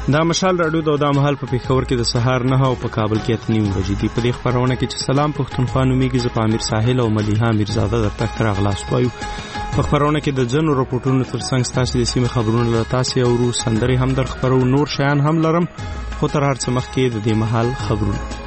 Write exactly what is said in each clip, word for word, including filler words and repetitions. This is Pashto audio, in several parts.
دا مشال راډیو د دا مهال په پیښور کې د سهار نه او په کابل کې اتنیم بجې دي. په دې خبرونه کې چې سلام پښتونخوا نومیږي، زه په امیر ساحل او ملیحه میرزاده درته ښه راغلاست وایو. په خبرونه کې د ځینو راپورټونو ترڅنګ ستاسو د سیمې خبرونه له تاسو اورو، سندرې هم در خبرو، نور شیان هم لرم، خو تر هر څه مخکې د دې مهال خبرونه.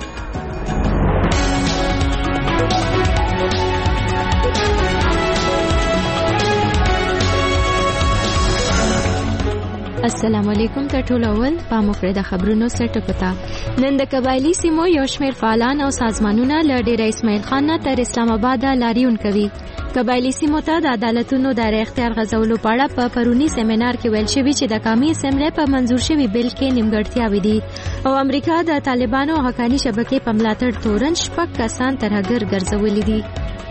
السلام علیکم. تر ټولو اول په مفرده خبرونو سره پتا نن د قبایلی سیمو یو شمېر فعالان او سازمانونه له ډېر اسماعیل خان نه تر اسلام آباد لاریون کوي. قبایلی سیمو ته د عدالتونو د اختیار غځولو په اړه په پرونی سیمینار کې ویل شوی چې د قومي اسمبلی په منظور شوی بل کې نیمګړتیاوې دي او امریکا د طالبانو او حقانی شبکې په ملاتړ تورن شپږ کسان ترهګر ګرځولي دي.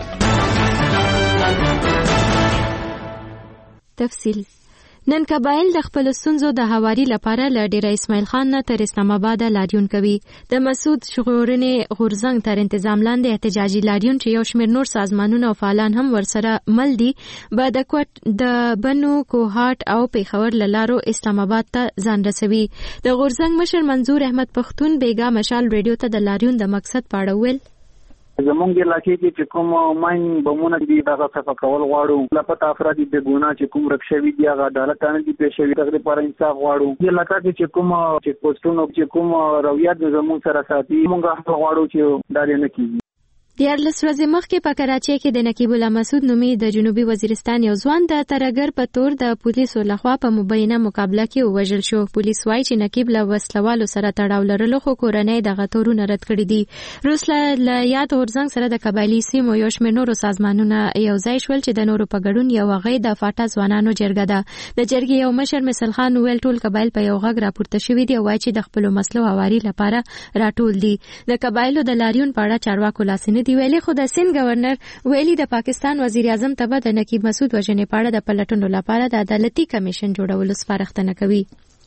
تفصیل. نن قبایل د خپل ستونزو د هواري لپاره له ډیره اسماعیل خان نه تر اسلام آباد لاریون کوي. د مسعود ژغورنې غورځنګ تر انتظام لاندې احتجاجي لاریون چې یو شمېر نور سازمانونه او فعالان هم ورسره مل دي به د کوټ د بنو کوهاټ او پیښور له لارو اسلام آباد ته ځان رسوي. د غورځنګ مشر منظور احمد پښتون بیګا مشال ریډیو ته د لاریون د مقصد په اړه ویل. زمونږ علاقې کې چې کوم ماین بمونه دي دغه صفه کول غواړو، لپاره افراد د ګناه چې کوم رکشوي دي هغه عدالت نه دي پېښ شوي، دغه لپاره انصاف غواړو. د علاقې کې چې کوم چې پوسټونو چې کوم رویات زموږ سره ساتي موږ حق غواړو چې دا نه کیږي. دیارلس ورځې مخکې په کراچۍ کې د نقیب الله مسعود نومي د جنوبي وزیرستان یو ځوان د ترهګر په تور د پولیسو لخوا په مبینه مقابله کې ووژل شو. پولیس وایي چې نقیب له وسلوالو سره تړاو لرلو خو کورنۍ دغه تورونه رد کړي دي. وروسته له یاد غورځنګ سره د قبایلي سیمو یو شمېر نورو سازمانونه یو ځای شول چې د نورو په ګډون یو هغې د فاټا ځوانانو جرګه ده. د جرګې یو مشر مثل خان ویل ټول قبایل په یو غږ راپورته شوي دي او وایي چې د خپلو مسلو هواري لپاره راټول دي. د قبایلو د لاریون په اړه چارواکو لاسې نه دي ویلي، خو د سند گورنر ویلي د پاکستان وزیر اعظم ته به د نقیب مسعود وژنې په اړه د پلټنو لپاره د عدالتي کمیشن جوړولو سپارښتنه کوي.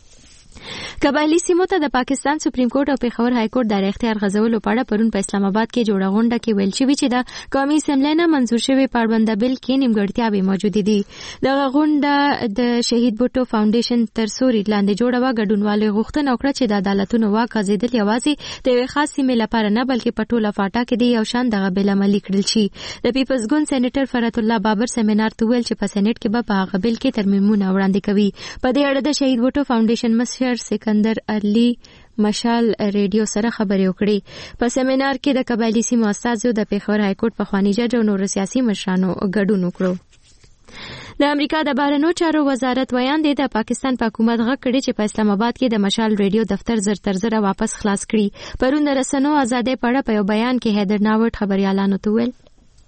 قبایلی سیمو ته د پاکستان سپریم کورټ او پیښور های کورټ د اختیار غځولو په اړه پرون په اسلام آباد کې جوړه غونډه کې ویل شوی چې د قومي اسمبلی نه منظور شوی پابند بل کې نیمګړتیاوې موجود دي. دغه غونډه د شهید بوټو فاونډیشن تر سوري لاندې جوړه و. ګډونوالو غوښتنه وکړه چې د عدالتونو واک غځېدل یوازې د یوې خاص سیمې لپاره نه بلکې په ټوله فاټا کې د یو شان دغه بل عملي کړل شي. د پیپلز ګوند سېنیټر فرات الله بابر سیمینار ته ویل چې په سېنیټ کې به په هغه بل کې ترمیمونه وړاندې کوي. په دې اړه د شهید بوټو فاونډیشن مشر سکندر علی مشال ریډیو سره خبرې وکړي. په سیمینار کې د قبایلی سیمو استازو د پیښور های کورټ پخوانی جج او نور سیاسي مشرانو ګډون وکړو. د امریکا د بهرنیو چارو وزارت ویان دی د پاکستان په حکومت غږ کړي چې په اسلام آباد کې د مشال ریډیو دفتر زر تر زره واپس خلاص کړي. پرون د رسنیو ازادۍ په اړه په یو بیان کې هیدر ناوټ خبريالانو ته ویل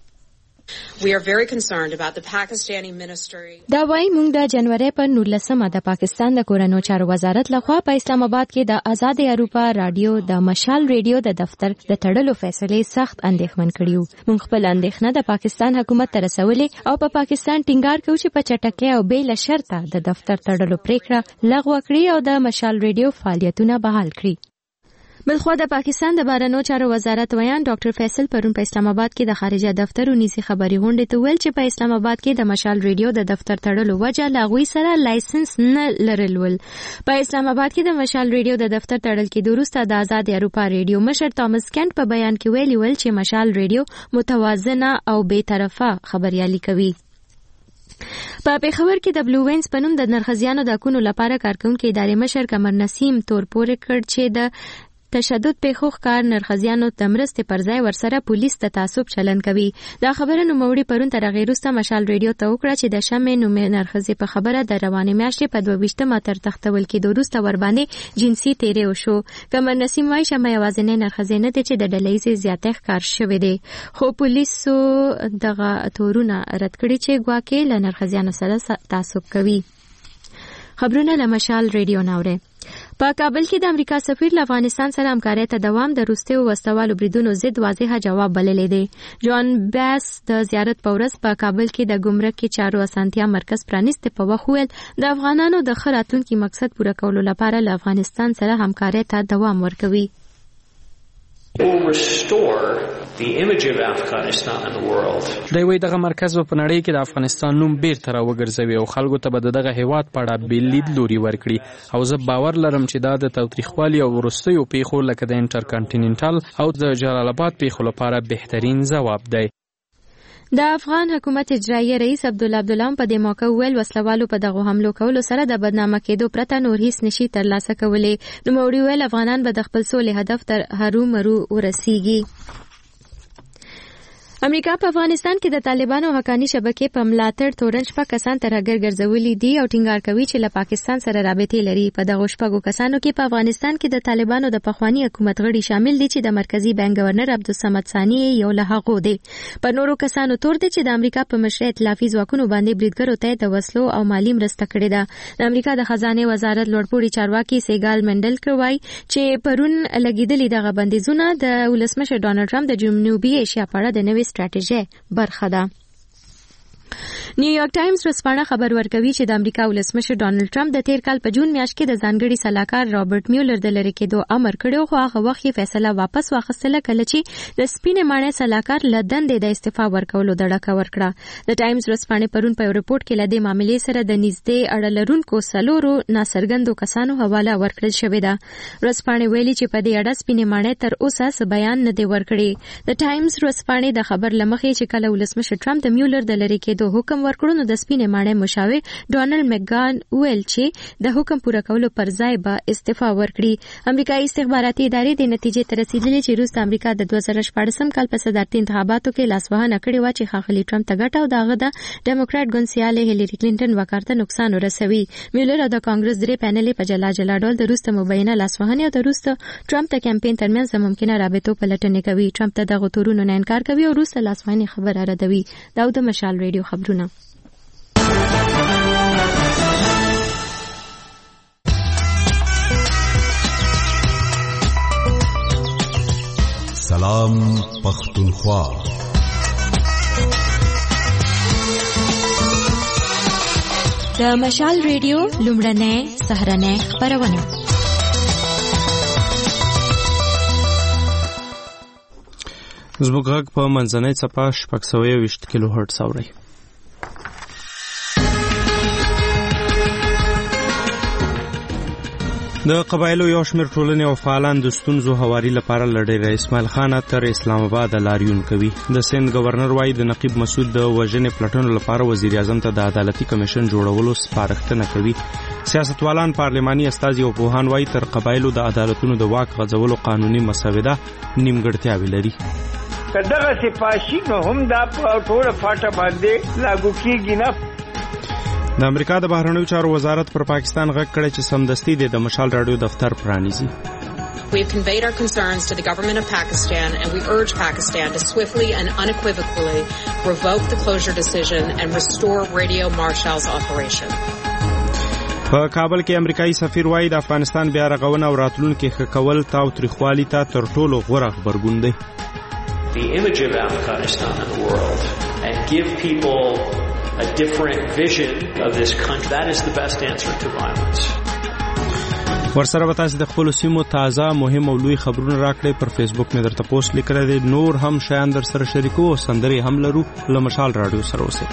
We are very concerned about the Pakistani ministry. دا وایي موږ د جنوري پر نولسمه د پاکستان د کورنیو چارو وزارت لخوا په اسلام آباد کې د آزاد اروپا رادیو د مشال ریډیو د دفتر د تړلو فیصلې سخت اندېښمن کړیو. موږ خپل اندېښنه د پاکستان حکومت ته رسولې او په پاکستان ټینګار کوي چې په چټکۍ او بې له شرطه د دفتر تړلو پریکړه لغوه کړي او د مشال ریډیو فعالیتونه بحال کړي. بلخوا د پاکستان د بهرنیو چارو وزارت ویان ډاکټر فیصل پرون په اسلام آباد کې د خارجه دفتر ونیسي خبري غونډې ته ویل چې په اسلام آباد کې د مشال ریډیو د دفتر تړلو وجه لاغوي سره لایسنس نه لرل ول. په اسلام آباد کې د مشال ریډیو د دفتر تړل کې وروسته د آزاد اروپا ریډیو مشر توماس کینټ په بیان کې ویلي ول چې مشال ریډیو متوازنه او بې طرفه خبريالي کوي. په پیښور کې د بلو وینز په نوم د نرخزیانو د کونو لپاره کارکونکو ادارې مشر قمر نسیم تور پورې کړ چې د تشدد پیښو ښکار نرخزیانو د مرستې پر ځای ورسره پولیس ته تعصب چلن کوي. دا خبره نوموړي پرون تر هغې وروسته مشال ریډیو ته وکړه چې د شمې نومې نرخزې په خبره د روانې میاشتې په دوه ویشتمه تر تختول کېدو وروسته ورباندې جنسي تیری وشو. قمر نسیم وایي شمه یوازینۍ نرخزې نه دی چې د ډلهییزې زیاتۍ ښکار شوی دی، خو پولیسو دغه تورونه رد کړي چې ګواکې له نرخزیانو سره تعصب کوي. خبرونه له مشال ریډیو ناوړي. په کابل کې د امریکا سفیر له افغانستان سره همکارۍ ته دوام د روسي وسوالو بریدونو ضد واضحه جواب بللی دی. جان بیس د زیارت په ورځ په کابل کې د ګمرکي چارو اسانتیا مرکز پرانیست په وخت ویل د افغانانو د ښه راتلونکي مقصد پوره کولو لپاره له افغانستان سره همکارۍ ته دوام ورکوي. will restore the image of Afghanistan in the world. دا وی دغه مرکز په نړۍ کې د افغانستان نوم بیرته راوګرځوي او خلکو ته به دغه هیواد په اړه بېل لید لوري ورکړي او زه باور لرم چې دا د تاوتریخوالي او وروستیو پیښو لکه د انټرکانټیننټل او د جلال آباد پیښو لپاره بهترین ځواب دی. د افغان حکومت اجرایي رئیس عبدالله عبدالله په دې موقع ویل وسلوالو په دغه حملو کولو سره د بدنامه کېدو پرته نور هیڅ نشي ترلاسه کولی. نوموړي ویل افغانان به د خپل سولې هدف تر هرو مرو ورسیږي. امریکا په افغانستان کې د طالبانو حقاني شبکې په ملاتړ تورن شپږ کسان ترهګر ګرځولي دي او ټینګار کوي چې له پاکستان سره رابطې لري. په دغه شپږو کسانو کې په افغانستان کې د طالبانو د پخوانی حکومت غړي شامل دي چې د مرکزی بانک گورنر عبدالصمد ثاني یو له هغو دی. په نورو کسانو تور دي چې د امریکا په مشرۍ ائتلافي ځواکونو باندې بریدګرو ته د وسلو او مالی مرسته کړې ده. د امریکا د خزانه وزارت لوړپوړي چارواکي سیګال منډل کوي چې پرون لګیدلي دغه بندیزونه د ولسمشر ډانلډ ټرمپ د جنوبي ایشیا په اړه د نوې ستراتیژي برخه ده. نیویارک ټایمز ورځپاڼه خبر ورکوي چې د امریکا ولسمشر ډانلډ ټرمپ د تیر کال په جون میاشت کې د ځانګړي سلاکار رابرټ میولر د لری کېدو امر کړو خو هغه وخت یې فیصله واپس واخیستله کله چې د سپینې ماڼۍ سلاکار له دندې د استعفا ورکولو د ډکه ورکړه. د ټایمز ورځپاڼې پرون په ریپورت کې له دې معاملې سره د نږدې اړه لرونکو څلورو ناڅرګندو کسانو حواله ورکړل شوې ده. ورځپاڼې ویلي چې په دې اړه سپینې ماڼۍ تر اوسه څه بیان نه دی ورکړی. د ټایمز ورځپاڼې د خبر لمخې چې کله ولسمشر ټرمپ د میولر د لری کېدو حکم ورکړو نو د سپینې ماڼۍ مشاور ډونالد مکګان ویل چې د حکم پوره کولو پر ځای به استعفا ورکړي. امریکایي استخباراتي ادارې د نتیجې ته رسیدلې چې روس د امریکا د دوه زره شپاړسم کال په صدارتي انتخاباتو کې لاسوهنه کړې وه چې ښاغلي ټرمپ ته ګټه او د هغه د ډیموکراټ ګوندسیالې هیلري کلینټن وقار ته نقصان ورسوي. میولر او د کانګرس درې پینلې په جلا جلا ډول د روس د مبینه لاسوهنې او د روس د ټرمپ د کمپاین ترمنځ د ممکنه رابطو پلټنې کوي. ټرمپ ته دغه تورونو نه انکار کوي او روس ته لاسوهنې خبره ردوي. دا د مشال ریډیو خبرونه. سلام پختونخوا. د مشال ریډیو لومړنۍ سهارنۍ خبرونه. زموږ غږ په منځنۍ څپه شپږ سوه یوویشت کیلو هرټز اورئ. د قبایلو یو شمېر ټولنې او فعالان د ستونزو هواري لپاره له ډېره اسماعیل خانه تر اسلام آباد لاریون کوي. د سند گورنر وایي د نقیب مسعود د وژنې پلټنو لپاره وزیر اعظم ته د عدالتي کمیشن جوړولو سپارښتنه کوي. سیاستوالان، پارلماني استازي او پوهان وایي تر قبایلو د عدالتونو د واک غځولو قانوني مسوده نیمګړتیاوې لري. کداغه سپاشي نو هم دا په ټول فاټه باندې لاګو کیږي نه. د امریکا د بهرنیو چارو وزارت پر پاکستان غږ کړی چې سمدستي د مشال رادیو دفتر پرانیزي. We have conveyed our concerns to the government of Pakistan and we urge Pakistan to swiftly and unequivocally revoke the closure decision and restore Radio Marshall's operation. په کابل کې امریکایي سفیر وایي د افغانستان بیا رغونه او راتلونکي ښه کول تاوتریخوالي ته تر ټولو غوره غبرګون دی. The image of Afghanistan in the world and give people a different vision of this country. That is the best answer to violence. ورسره به تاسو د خپل سیمو تازه مهم او لوی خبرونه راکړئ. پر فیسبوک مې درته پوسټ لیکلی دی. نور هم شیان در سره شریکو او سندرې هم لرو. له مشال راډیو سره اوسئ.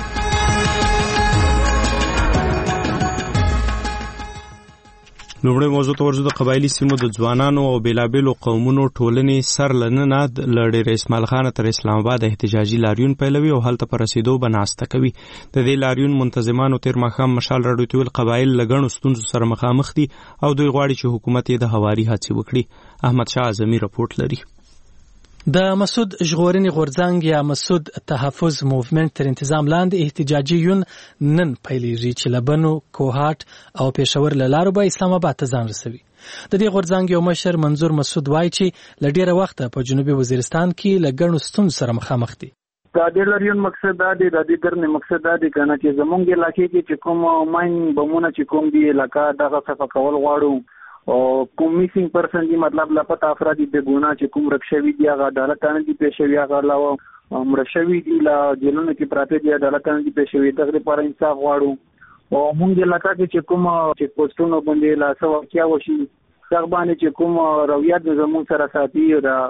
لومړی موضوع ته ورځو. د قبایلي سیمو د ځوانانو او بیلابیلو قومونو ټولنې سر لننه له ډېره اسماعیل خانه تر اسلام آباد احتجاجي لاریون پیلوي او هلته په رسیدو به ناسته کوي. د دې لاریون منتظمانو تیر ماښام مشال راډیو ته ویل قبایل له ګڼو ستونزو سره مخامخ دي او دوی غواړي چې حکومت یې د هواري هڅې وکړي. احمد شاه اعظمي رپورټ لري. د مسعود ژغورنې غورځنګ یا مسعود تحفظ موومنت تر انتظام لاندې احتجاجي یون نن پیلېږي چې له بنو، کوهاټ او پېښور له لارو به اسلام آباد ته ځان رسوي. د دې غورځنګ یو مشر منظور مسعود وایي چې له ډېره وخته په جنوبي وزیرستان کې له ګڼو ستونزو سره مخامخ دي. دا د لاریون مقصد دا دی د دې ګرنې مقصد دا دی کنه چې زمونږ علاقې کې چې کوم ماین بمونه چې کوم دی علاقہ دغه صفه کول غواړو او کوم میسینګ پرسن دی مطلب لاپتا افراد دی ګونه چې کوم رکشوي دی هغه عدالت نه دی پېښوي هغه علاوه مرشوي دی لا جنونو کې پراته دی عدالت نه دی پېښوي دغه لپاره انصاف غواړو او موږ علاقہ کې چې کوم چې پوسټونو باندې لا سو کیا وشي څنګه باندې چې کوم رویت زموږ سره ساتي دا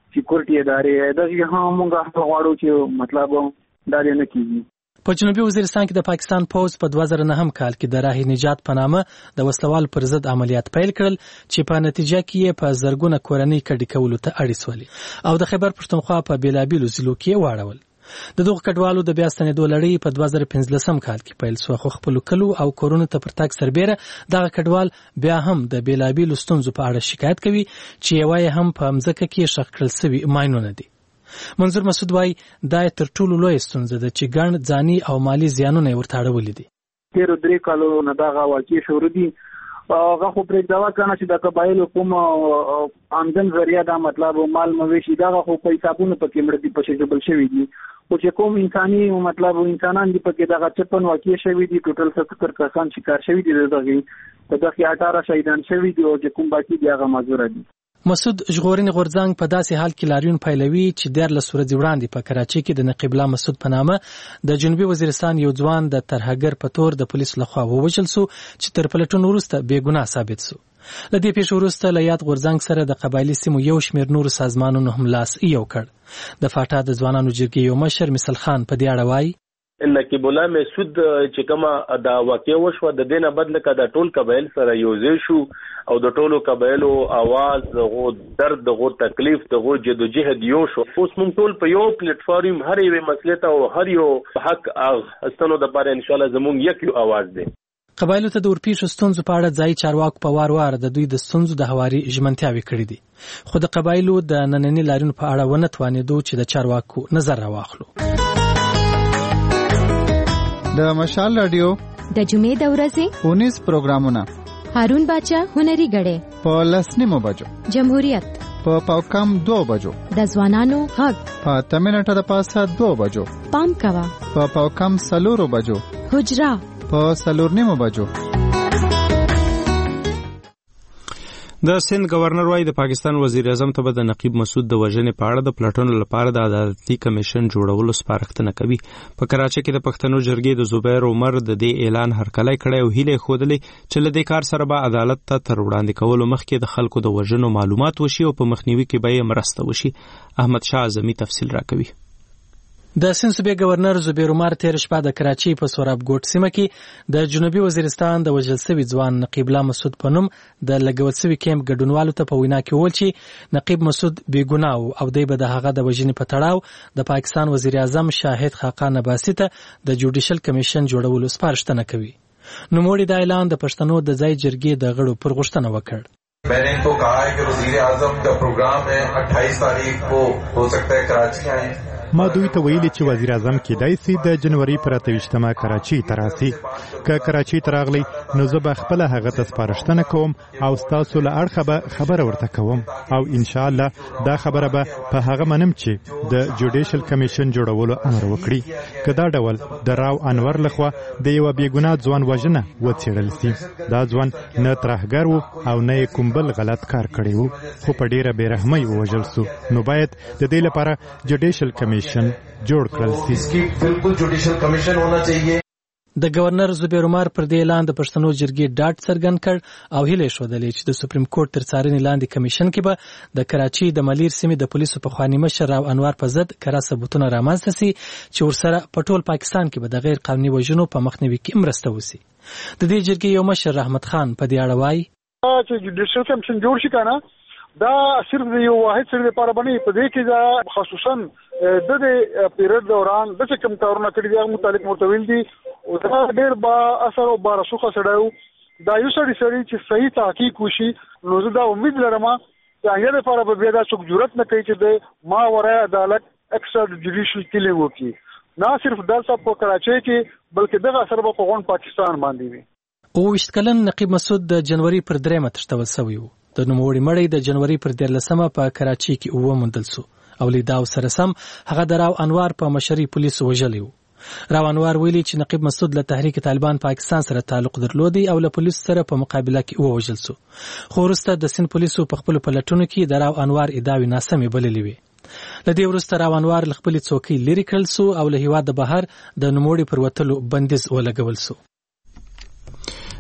سکیورټي ادارې دا هم موږ غواړو چې مطلب دا نه کیږي. په جنوبي وزیرستان کې د پاکستان پوځ په دوه زره نهم کال کې د راه نجات په نامه د وسلوالو پر ضد عملیات پیل کړل چې په نتیجه کې یې په زرګونه کورنۍ کډې کولو ته اړ شولې او د خیبر پښتونخوا په بیلابیلو ضلعو کې واړول. د دغو کډوالو د بیا ستنېدو لړۍ په دوه زره پنځلسم کال کې پیل شوه، خو خپلو کلو او کورونو ته پر تګ سربیره دغه کډوال بیا هم د بیلابیلو ستونزو په اړه شکایت کوي چې یوه یې هم په مځکه کې ښخ کړل سوي ماینونه دي. منظور مسعود وايي دا تر ټولو لویه ستونزه ده چې ګڼ ځاني او مالي زیانونه یې ورته اړولي دي. تېرو درې کالو نه دغه واقعې شروع دي. هغه خو پرېږدوه که نه چې د قبایلو کوم آمدن ذریعه دا مطلب مال مویشي دغه خو په حسابونو پکې مړه دي پسې ډبل شوي دي، خو چې کوم انساني مطلب انسانان دي پکې دغه چپن واقع شوي دي. ټوټل ستر کسان شکار شوي دي، دغه په دغه اټاره شهیدان شوي دي او چې کوم باقي دي هغه معذوره دي. مسعود ژغورنې غورځنګ په داسې حال کې لاریون پیلوي چې دیارلس ورځې وړاندې په کراچۍ کې د نقیب الله مسعود په نامه د جنوبي وزیرستان یو ځوان د ترهګر په تور د پولیسو لخوا ووژل سو چې تر پلټون وروسته بې ګناه ثابت سو. له دې پیښې وروسته له یاد غورځنګ سره د قبایلي سیمو یو شمېر نورو سازمانونو هم لاس یو کړ. د فاټا د ځوانانو جرګې یو مشر مثل خان په دې اړه وایي نقیب الله مسعود چې کومه دا واقع وشوه د دینه بدل کا د ټول قبایل سره یوځای شو او د ټولو قبایلو आवाज غو درد غو تکلیف دغه جدوجہد یو شو. اوس موږ ټول په یو پلیټ فارم هر یو مسله ته او هر یو حق استنو د پاره ان شاء الله زموږ یک یو आवाज دی. قبایلو ته د ورپیښو ستونزو په اړه ځای چارواکو په وار وار د دوی د ستونزو د هواري ژمنتیاوې کړې دي، خو د قبایلو د نننۍ لاریون په اړه ونه توانېدو چې د چارواکو نظر راواخلو. د مشال رادیو د جمعې د ورځې اونیس پروګرامونه هارون باچا هنري غړې په لسنیمو بجو، جمهوریت په پاوکم دو بجو، د ځوانانو غږ په تمنټه د پاسه دو بجو، پام کوا په پاوکم سلورو بجو، حجرا په سلورنیمو بجو. د سند گورنر وايي د پاکستان وزیر اعظم ته به د نقیب مسعود د وژنې په اړه د پلټنو لپاره د عدالتي کمیشن جوړولو سپارښتنه کوي. په کراچۍ کې د پښتنو جرګې د زبیر عمر د دې اعلان هرکلی کړی او هیله ښودلې چې له دې کار سره به عدالت ته تر وړاندې کولو مخکې د خلکو د وژنو معلومات وشي او په مخنیوي کې به یې مرسته وشي. احمد شاه اعظمي تفصیل راکوي. د سند صوبې گورنر زبیر عمر تیر شپه د کراچۍ په سوراب ګوټ سیمه کې د جنوبي وزیرستان د وژل شوي ځوان نقیب الله مسعود په نوم د لګول شوي کیمپ ګډونوالو ته په وینا کې وویل چې نقیب مسعود بې ګناه او دی به د هغه د وژنې په تړاو د پاکستان وزیر اعظم شاهد خاقان عباسي ته د جوډیشل کمیشن جوړولو سپارښتنه کوي. نوموړي دا اعلان د پښتنو د ځای جرګې د غړو پر غوښتنه وکړ. میں نے ان کو کہا ہے کہ وزیر اعظم کا پروگرام ہے اٹھائیس تاریخ کو ہو سکتا ہے کراچی آئیں. ما دوی ته ویلي چې وزیر اعظم کېدای سي د جنوري پر اته ویشتمه کراچۍ ته راسي. که کراچۍ ته راغلی نو زه به خپله هغه ته سپارښتنه کوم او ستاسو له اړخه به خبره ورته کوم او انشاءالله دا خبره به په هغه منم چې د جوډیشل کمیشن جوړولو امر وکړي. که دا ډول د راو انور لخوا د یوه بېګناه ځوان وژنه وڅېړل سي. دا ځوان نه ترهګر و او نه یې کوم بل غلط کار کړی و، خو په ډېره بېرحمۍ ووژل سو. نو باید د دې لپاره جوډیشل کمیشن جوړ کړل سي. بالکل جوډیشل کمیشن ہونا چاہیے. د گورنر زبیر عمر پر دې اعلان د پښتنو جرګې ډاډ څرګند کړ او هیله ښودلې چې د سپریم کورټ تر څارنې لاندې کمیشن کې به د کراچۍ د ملیر سیمې د پولیسو پخواني مشر راو انور په ضد کره ثبوتونه رامنځته سي چې ورسره په ټول پاکستان کې به د غیر قانوني وژنو په مخنیوي کې مرسته وسي. د دې جرګې یو مشر رحمت خان په دې اړه وایي چې جوډیشل کمیشن جوړ شي کنه دا صرف یو واحد سره لپاره باندې په دې کې دا خصوصا د دې پیریډ دوران د څه کم کارونه کړی دي متعلق مرتویل دي او دا ډېر با اثر او بارسوخه سړیو دا یو سړی سړی چې صحیح تحقیق وشي نو زه دا امید لرم چې هغه لپاره به بیا دا څوک جرأت نه کوي چې د ما ورای عدالت ایکسټرا جوډیشل کلینګ وکړي. نه صرف دلته په کراچۍ کې بلکې دغه اثر به په غون پاکستان باندې وي. اوویشت کلن نقیب مسعود د جنوري پر درېیمه تښتول شوی و. د نوموړي مړی د جنوري پر دیارلسمه په کراچۍ کې وموندل سو او لیداو سره سم هغه د راو انوار په مشرۍ پولیسو وژلی و. راو انوار ویلي چې نقیب مسعود له تحریک طالبان پاکستان سره تعلق درلودی او له پولیسو سره په مقابله کې ووژل سو. خو وروسته د سند پولیسو په خپلو پلټنو کې د راو انوار ادعاوې ناسمې بللې وې. له دې وروسته راو انوار له خپلې څوکۍ لرې کړل سو او له هېواده بهر د نوموړي پر وتلو بندیز ولګول سو.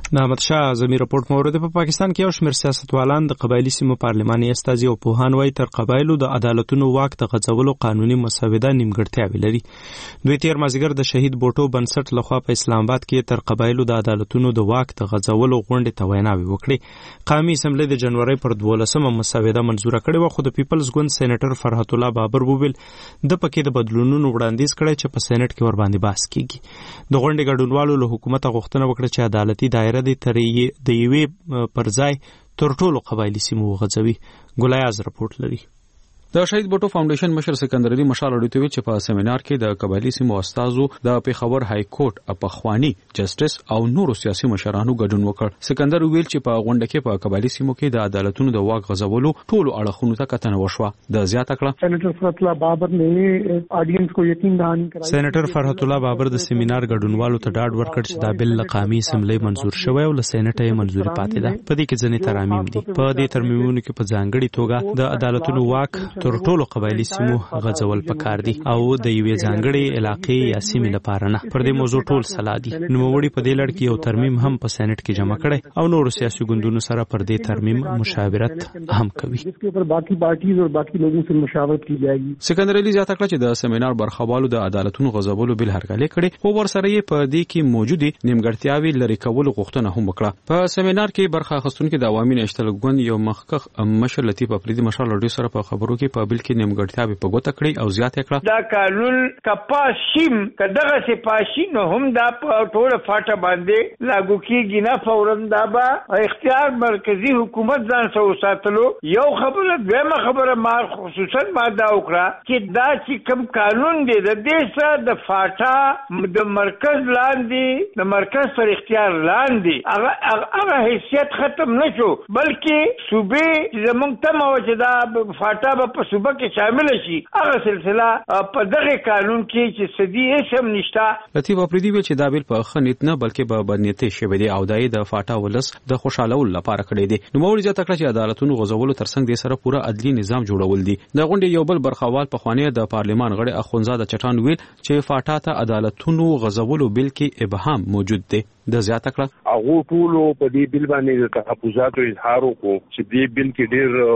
محمد شاه اعظمي راپورټ مورد په پاکستان کې یو شمېر سیاستوالان د قبایلی سیمو پارلماني استازي او پوهان وایي تر قبایلو د عدالتونو واک د غځولو قانوني مسوده نیمګړتیاوې لري. دوی تیر مازیګر د شهید بوټو بنسټ لخوا په اسلام آباد کې تر قبایلو د عدالتونو د واک د غځولو غونډې ته ویناوې وکړې. قومي اسمبلی د جنوري پر دولسمه مسوده منزوره کړې وه، خو د پیپلز ګوند سېنیټر فرحت الله بابر وویل د پکې د بدلونونو وړاندیز کړی چې په سېنیټ کې ورباندې بحث کیږي. د غونډې ګډونوالو له حکومت غوښتنه وکړه چې عدالتي دایره د ترې د یوې پر ځای تر ټولو قبایلی سیمو وغځوي. ګلایاز راپورټ لري. د شهید بوټو فاونډیشن مشر سکندر علي مشال اړیتوي چې په سیمینار کې د قبایلی سیمو استادو د پیښور های کورټ اپخوانی جسټس او نورو سیاسي مشرانو ګډون وکړ. سکندر ویل چې په غونډه کې په قبایلی سیمو کې د عدالتونو د واک غځولو ټولو اړخونو ته کتنه وشوه. د زیاته کړه سېنیټر فرحت الله بابر نے آډینس کو یقین دهانی کړی. سېنیټر فرحت الله بابر د سیمینار ګډونوالو ته ډاډ ورکړ چې دا بل له قومي اسمبلی منزور شوی او له سېنیټ یې منزوري پاتې ده. په دې کې ځینې ترامیم دي. په دې ترمیمونو کې په ځانګړي توګه د عدالتونو واک تر ټولو قبایلی سیمو غځول پکار دي او د یوې ځانګړې علاقې یا سیمې لپاره نه. پر دې موضوع ټول سلا دي. نوموړي په دې لړ کې یو ترمیم هم په سېنیټ کې جمع کړی او نورو سیاسي ګوندونو سره پر دې ترمیم مشاورت هم کوي. جسके ऊपर बाकी पार्टीज और बाकी लोगों से मुशावरत की जाएगी. سکندر علي زیاته کړه چې د سیمینار برخوالو د عدالتونو غځولو بل هرکلی کړي، خو ورسره یې په دې کې موجودي نیمګړتیاوې لري کولو غوښتنه هم وکړه. په سیمینار کې برخه اخیستونکو د عوامي نشتل ګوند یو مخکخ مشر لطیف افریدي مشال لړ سره په خبرو کې په بل کې نیمګړتیاوې په ګوته کړې او زیاته کړه. دا قانون کپاشیم کداغه سپاشي نو هم دا په ټوله فاټه باندې لاګو کیږي نه فورن دا به اختیار مرکزی حکومت ځان سره ساتلو. یو خبره دغه خبره ما خصوصا ما دا وکړه چې دا چې کوم قانون دی د دې سره د فاټه د مرکز لاندې د مرکز پر اختیار لاندې هغه هغه حیثیت ختم نشو، بلکې صوبې زمونږ ته مو چې دا فاټه په صوبه کې شامل شي. هغه سلسله په دغه قانون کې چې سدي اسم نشتا. لطیف افریدي ویل چې دا بیل په خنیت نه بلکې په بدنیتي شوی دی او دای د فاټا ولس د خوشالول لپاره کړی دی. نو موري ځکه چې عدالتونو غځولو ترڅنګ د سره پوره عدلي نظام جوړول دي. د غونډې یو بل برخوال په خوانې د پارلمان غړي اخونزاده چټان ویل چې فاټا ته عدالتونو غځولو بیل کې ابهام موجود دی. د زیاته کړه هغه ټولو په دې بیل باندې د تحفظاتو اظهار وکړو چې دې بیل کې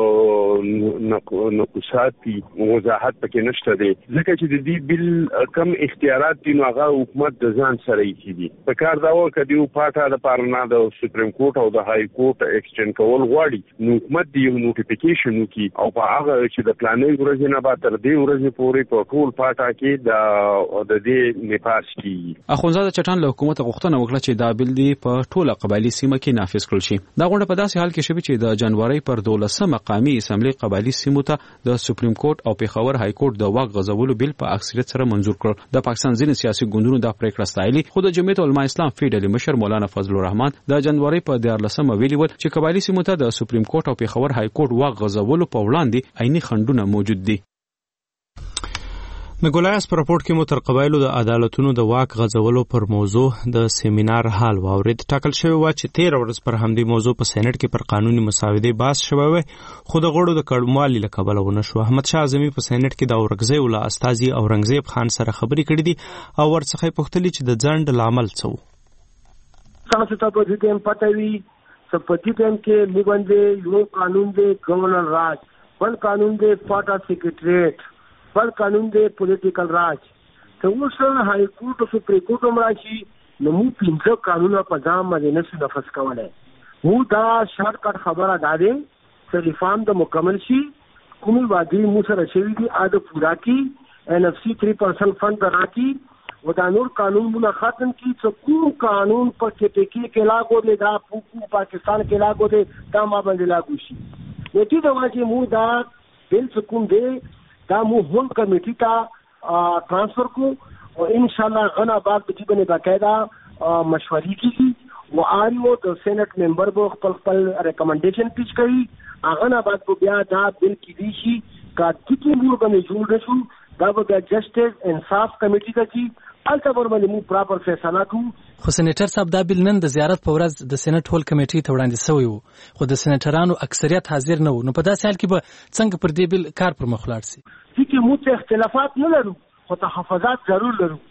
ډېر نقصات دي، وضاحت پکې نشته دی، ځکه چې د دې بیل کم اختیارات دي نو هغه حکومت د ځان سره یې دي. په کار دا و کدي او پاټه د پارلمان د سپریم کورټ او د های کورټ ایکسټند کول غواړي نو حکومت دی یو نوټیفیکیشن وکي او په هغه چې د پلانینګ ورځې نه بعد تر دې ورځې پورې په ټول پاټه کې د د دې نپاس کی. اخونزاده چټان له حکومت غوښتنه وکړه چې دا بیل دی په ټوله قبایلی سیمه کې نافذ کړل شي. دا غونډه په داسې حال کې شوه چې د جنوري پر دولسمه قومي اسمبلی قبایلی سیمو ته د سپریم کورټ او پیښور های کورټ د واک غځولو بیل په اکثریت سره منزور کړ. د پاکستان ځینې سیاسي ګوندونو د پریکړه ستایلي، خو د جمعیت العلماء اسلام فیډرالي مشر مولانا فضل الرحمن د جنوري په دیارلسمه ویلي ول چې قبایلی سیمو ته د سپریم کورټ او پیښور های کورټ واک غځولو په وړاندې عیني خنډونه موجود دي. د ګولایاس په راپورټ کې مو تر قبایلو د عدالتونو د واک غځولو پر موضوع د سیمینار حال واورید. ټاکل شوی و چې تیر ورځ پر همدې موضوع په سېنیټ کې پر قانوني مسودې بحث شوی و، خو د غړو د کډوالۍ له کبله ونه شو. احمد شاه اعظمي په سېنیټ کې د اورنګزیب له استازي اورنګزیب خان سره خبرې کړې دي او ورڅخه یې پوښتلي چې د ځنډ لامل څه و. تاسو ته په دې ټیم پته وي چې په دې ټیم کې موږ باندې یو قانون دی ګورنر راج، بل قانون دی پاټا سیکریټریټ، بل قانون دی پولیټیکل راج. ته اوس های کورټ او سپریم کورټ هم راشي نو موږ پنځه قانونونه په ځان باندې نشو نفذ کولی. مو دا شارټ کټ خبره دا دی چې ریفارم د مکمل شي، کومې وعدې مو سره شوي دي اده پورا کی، این ایف سی تھری پرسنٹ فنڈ راکي او دا نور قانونونه ختم کی. چې کوم قانون په کې پکې کې لاګو دی دا په پاکستان کې لاګو دی دا ما باندې لاګو شي. نو دې د واجب مو دا بل کوم دی دا مو هون کمیټی ته ټرانسفر کو او ان شاء الله غنا بعد د دې باقاعده مشورې کیږي او آریو د سېنات ممبر به خپل خپل ریکمنډیشن پیش کوي. هغه نه بعد په بیا دا بل کې دي شي کا ټکی مو باندې جوړ شو دا به جسټس انصاف کمیټی ته کی الته ورمنه مو پراپر فیصله کوو. خو سېنیټر صاحب دا بیل نن د زیارت په ورځ د سېنات هول کمیټې ته وړاندې شوی وو، خو د سېنیټرانو اکثریت حاضر نه وو. نو په داسې حال کې به څنګه پر دې بیل کار پر مخ لاړ شي؟ چې موږ اختلافات نه لرو خو تحفظات ضرور لرو.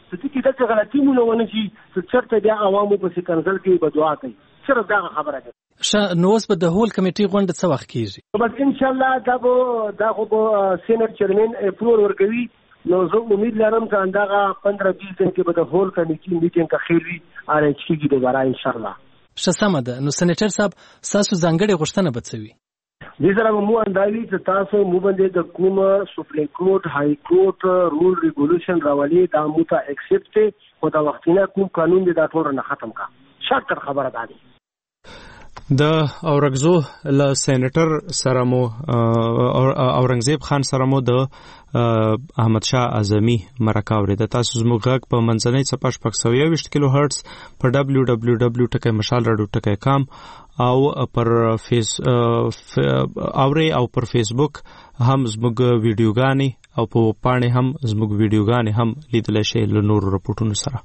چې دغه غلطي مونږ ونه شي چې چرته بیا عوامو په کنزل کې بدعا کوي صرف دا خبره ده. ش نو اوس په د هول کمیټې غونډه څه وخت کیږي؟ بس ان شاء الله دا به دا خو به سینټ چیرمن اپروول ورکوي. نو زه امید لرم چې اندغه پندرہ بیس دن کې به د هول کمیټې میټینګ کا خېلوي ارنج کیږي دوباره ان شاء الله. ش سمه ده. نو سېنیټر صاحب تاسو ځانګړي غوښتنه بڅوي؟ دې سره مو اندایي چې تاسو مو باندې د کوم سپریم کورټ های کورټ رول ریګولیشن راولي دا مو ته ایکسپټ او دا وختینه کوم قانون دی دا ټول نه ختم کا شرط خبره ده. د اورنګزو ل سېنیټر سره مو اورنګزیب خان سره مو د احمد شاه اعظمي مرکه اورېده. تاسو زموږ غږ په منځنۍ څپه شپږ سوه یوویشت کیلو هرتز په ډبلیو ډبلیو ډبلیو ټکی مشال راډیو ټکی کام او پر فیس اوري او پر فیسبوک هم زموږ ویډیوګانې او په پاڼې هم زموږ ویډیوګانې هم لیدل شي له نورو رپورټونو سره.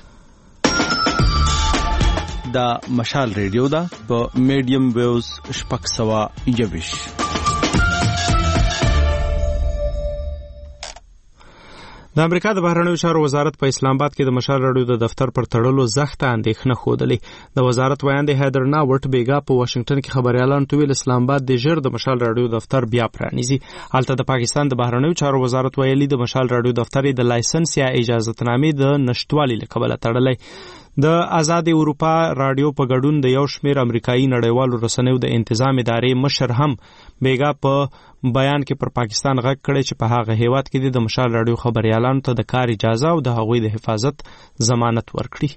دا مشال ریډیو دا په میډیم ویوز شپږ سوه یوویشت. د امریکا د بهرنیو چارو وزارت په اسلام آباد کې د مشال راډیو د دفتر پر تړلو زخته اندېښنه ښودلې. د وزارت ویاند هیدر ناورت بیګا په واشنگټن کې خبريالانو ته ویل اسلام آباد د ژر د مشال راډیو دفتر بیا پرانیزي. هلته د پاکستان د بهرنیو چارو وزارت ویلي د مشال راډیو دفتر د لایسنس یا اجازهتنامې د نشټوالي له کبله تړلی. د آزاد اروپا رادیو په ګډون د یو شمېر امریکایي نړیوالو رسنیو د انتظام ادارې مشر هم بیګا په بیان کې پر پاکستان غږ کړی چې په هغه هیواد کې د مشال رادیو خبريالانو ته د کار اجازه او د هغوی د حفاظت ضمانت ورکړي.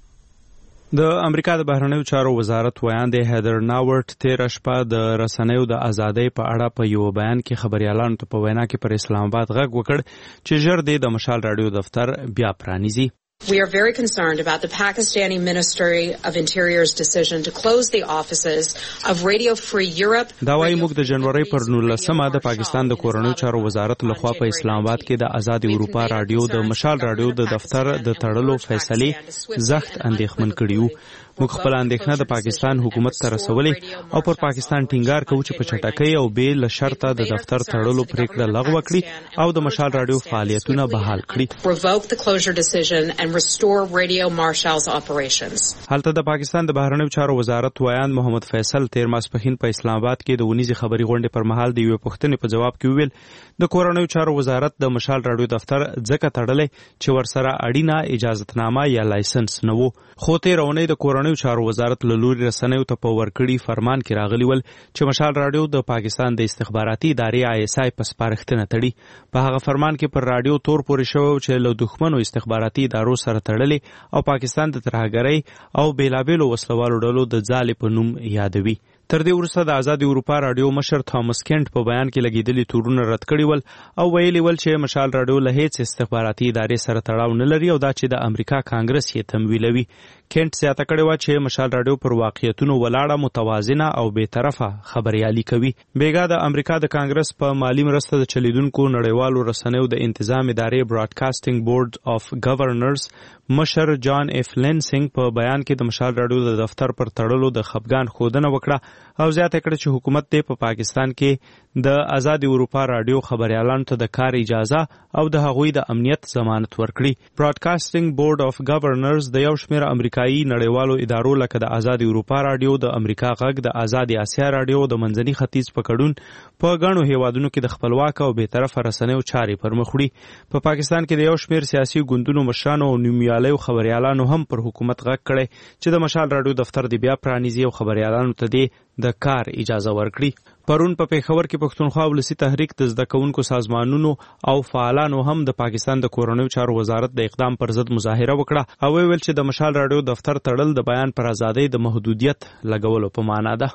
د امریکا د بهرنیو چارو وزارت ویاند هیدر ناورت تیره شپه د رسنیو د ازادۍ په اړه په یو بیان کې خبريالانو ته په وینا کې پر اسلام آباد غږ وکړ چې ژر د مشال رادیو دفتر بیا پرانیزي. We are very concerned about the Pakistani Ministry of Interior's decision to close the offices of Radio Free Europe. دا وايي موږ د جنوري پر نولسمه د پاکستان د کورنیو چارو وزارت لخوا په اسلام آباد کې د آزاد اروپا رادیو د مشال رادیو د دفتر د تړلو فیصلې زخت اندېښمن کړیو. موږ خپل اندېښنه د پاکستان حکومت ته رسولې او پر پاکستان ټینګار کوو چې په چټکۍ او بې له شرطه د دفتر تړلو پریکړه لغوه کړي او د مشال رادیو فعالیتونه بحال کړي. Revoke the closure decision and restore Radio Marshall's operations. هلته د پاکستان د بهرنیو چارو وزارت ویاند محمد فیصل تیر ماسپښین په اسلام آباد کې د ونیزي خبري غونډې پر مهال د یوې پوښتنې په جواب کې ویل د کورنیو چارو وزارت د مشال رادیو دفتر ځکه تړلی چې ورسره اړینه اجازهتنامه یا لایسنس نه وو. خو تیر اونۍ د کورنیو چارو وزارت له لوري رسنیو ته په ورکړي فرمان کې راغلی ول چې مشال رادیو د پاکستان د استخباراتي ادارې آی اس آی په سپارښتنه تړي. په هغه فرمان کې پر رادیو تور پورې شوی چې له دښمنو استخباراتي ادارو سره تړلې او پاکستان د ترهګرۍ او بیلابیلو وسلوالو ډلو د ځالې په نوم یادوي. تر دې وروسته د آزاد اروپا رادیو مشر تامس کینټ په بیان کې لګیدلي تورونه رد کړي ول او ویلي ول چې مشال رادیو له هیڅ استخباراتي ادارې سره تړاو نه لري او دا چې د امریکا کانګرس یې تمویلوي. کینټ زیاته کړې وه چې مشال رادیو پر واقعیتونو ولاړه متوازنه او بې طرفه خبريالي کوي. بیګا د امریکا د کانګرس په مالی مرسته د چلیدونکو نړیوالو رسنیو د انتظام ادارې براډکاسټینګ بورډ اف گورنرز مشر جان اف لینسنګ په بیان کې د مشال رادیو د دفتر پر تړلو د خفګان ښودنه وکړه او زیاته کړه چې حکومت دې په پاکستان کې د آزاد اروپا رادیو خبريالانو ته د کار اجازه او د هغوی د امنیت ضمانت ورکړي. براډکاسټینګ بورډ اف گورنرز د یو شمېر امریکایي نړیوالو ادارو لکه د آزاد اروپا رادیو، د امریکا غږ، د آزاد آسیا رادیو، د منځني ختیځ په ګډون په ګڼو هیوادونو کې د خپلواک او بې طرفه رسنیو چارې پر مخ وړي. په پاکستان کې د یو شمېر سیاسي ګوندونو مشرانو او نومیالیو خبريالانو هم پر حکومت غږ کړی چې د مشال رادیو دفتر د بیا پرانیزي او خبريالانو ته دې د کار اجازه ورکړي. پرون په پیښور کې پښتونخوا ولسی تحریک د زده کوونکو سازمانونو او فعالانو هم د پاکستان د کورنیو چارو وزارت د اقدام پر ضد مظاهره وکړه او ویل چې د مشال رادیو دفتر تړل د بیان پر ازادۍ د محدودیت لګولو په معنا ده.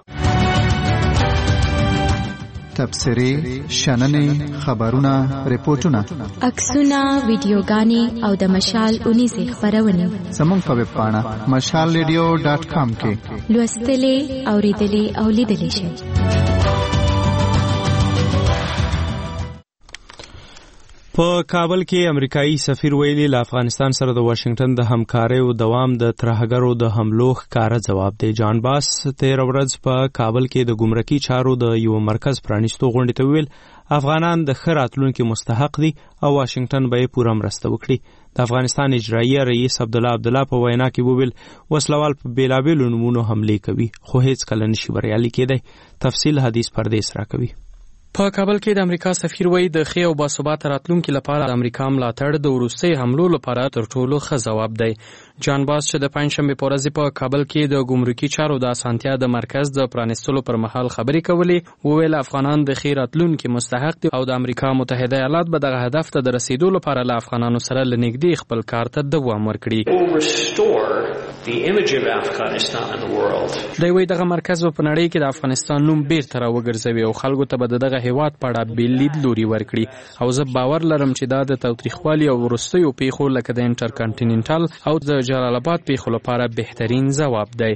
تبصرې، شننې، خبرونه، ریپورتونه، عکسونه، ویډیوګانې او د مشال اونیزې خبرونه زموږ په ویب پاڼه مشال ریډیو ډاټ کام کې لوستلې، اوریدلې او لیدلې شئ. په کابل کې امریکایي سفیر ویلي له افغانستان سره د واشنگټن د همکارۍ او دوام د ترهګرو د حملو ښکاره جواب دی. جان باس تېره ورځ په کابل کې د ګمرکي چارو د یو مرکز پرانیستو غونډې ته ویل افغانان د ښه راتلونکي مستحق دي او واشنگټن به یې پوره مرسته وکړي. د افغانستان اجرایي رئیس عبدالله عبدالله په وینا کې وویل وسلوال په بیلابیلو نومونو حملې کوي خو هیڅ کله نشي بریالي کېدی. تفصیل حدیث پردیس راکوي. په کابل کې د امریکا سفیر وایي د ښې او باثباته راتلونکي لپاره د امریکا ملاتړ د وروستي حملو لپاره تر ټولو ښه ځواب دی. جان باس چې د پنجشنبې په ورځ په کابل کې د ګمرکي چارو د اسانتیا د مرکز د پرانیستلو پر مهال خبرې کولې وویل افغانان د ښې راتلونکي مستحق دي او د امریکا متحده ایالات به دغه هدف ته د رسیدو لپاره له افغانانو سره له نږدې خپل کار ته دوام ورکړي. دی وایي دغه مرکز به په نړۍ کې د افغانستان نوم بیرته راوګرځوي او خلکو ته به د دغه هیواد په اړه بېل لید لوري ورکړي او زه باور لرم چې دا د تاوتریخوالي او وروستیو پیښو لکه د انټرکانټیننټل او د جلال آباد پیښو لپاره بهترین ځواب دی.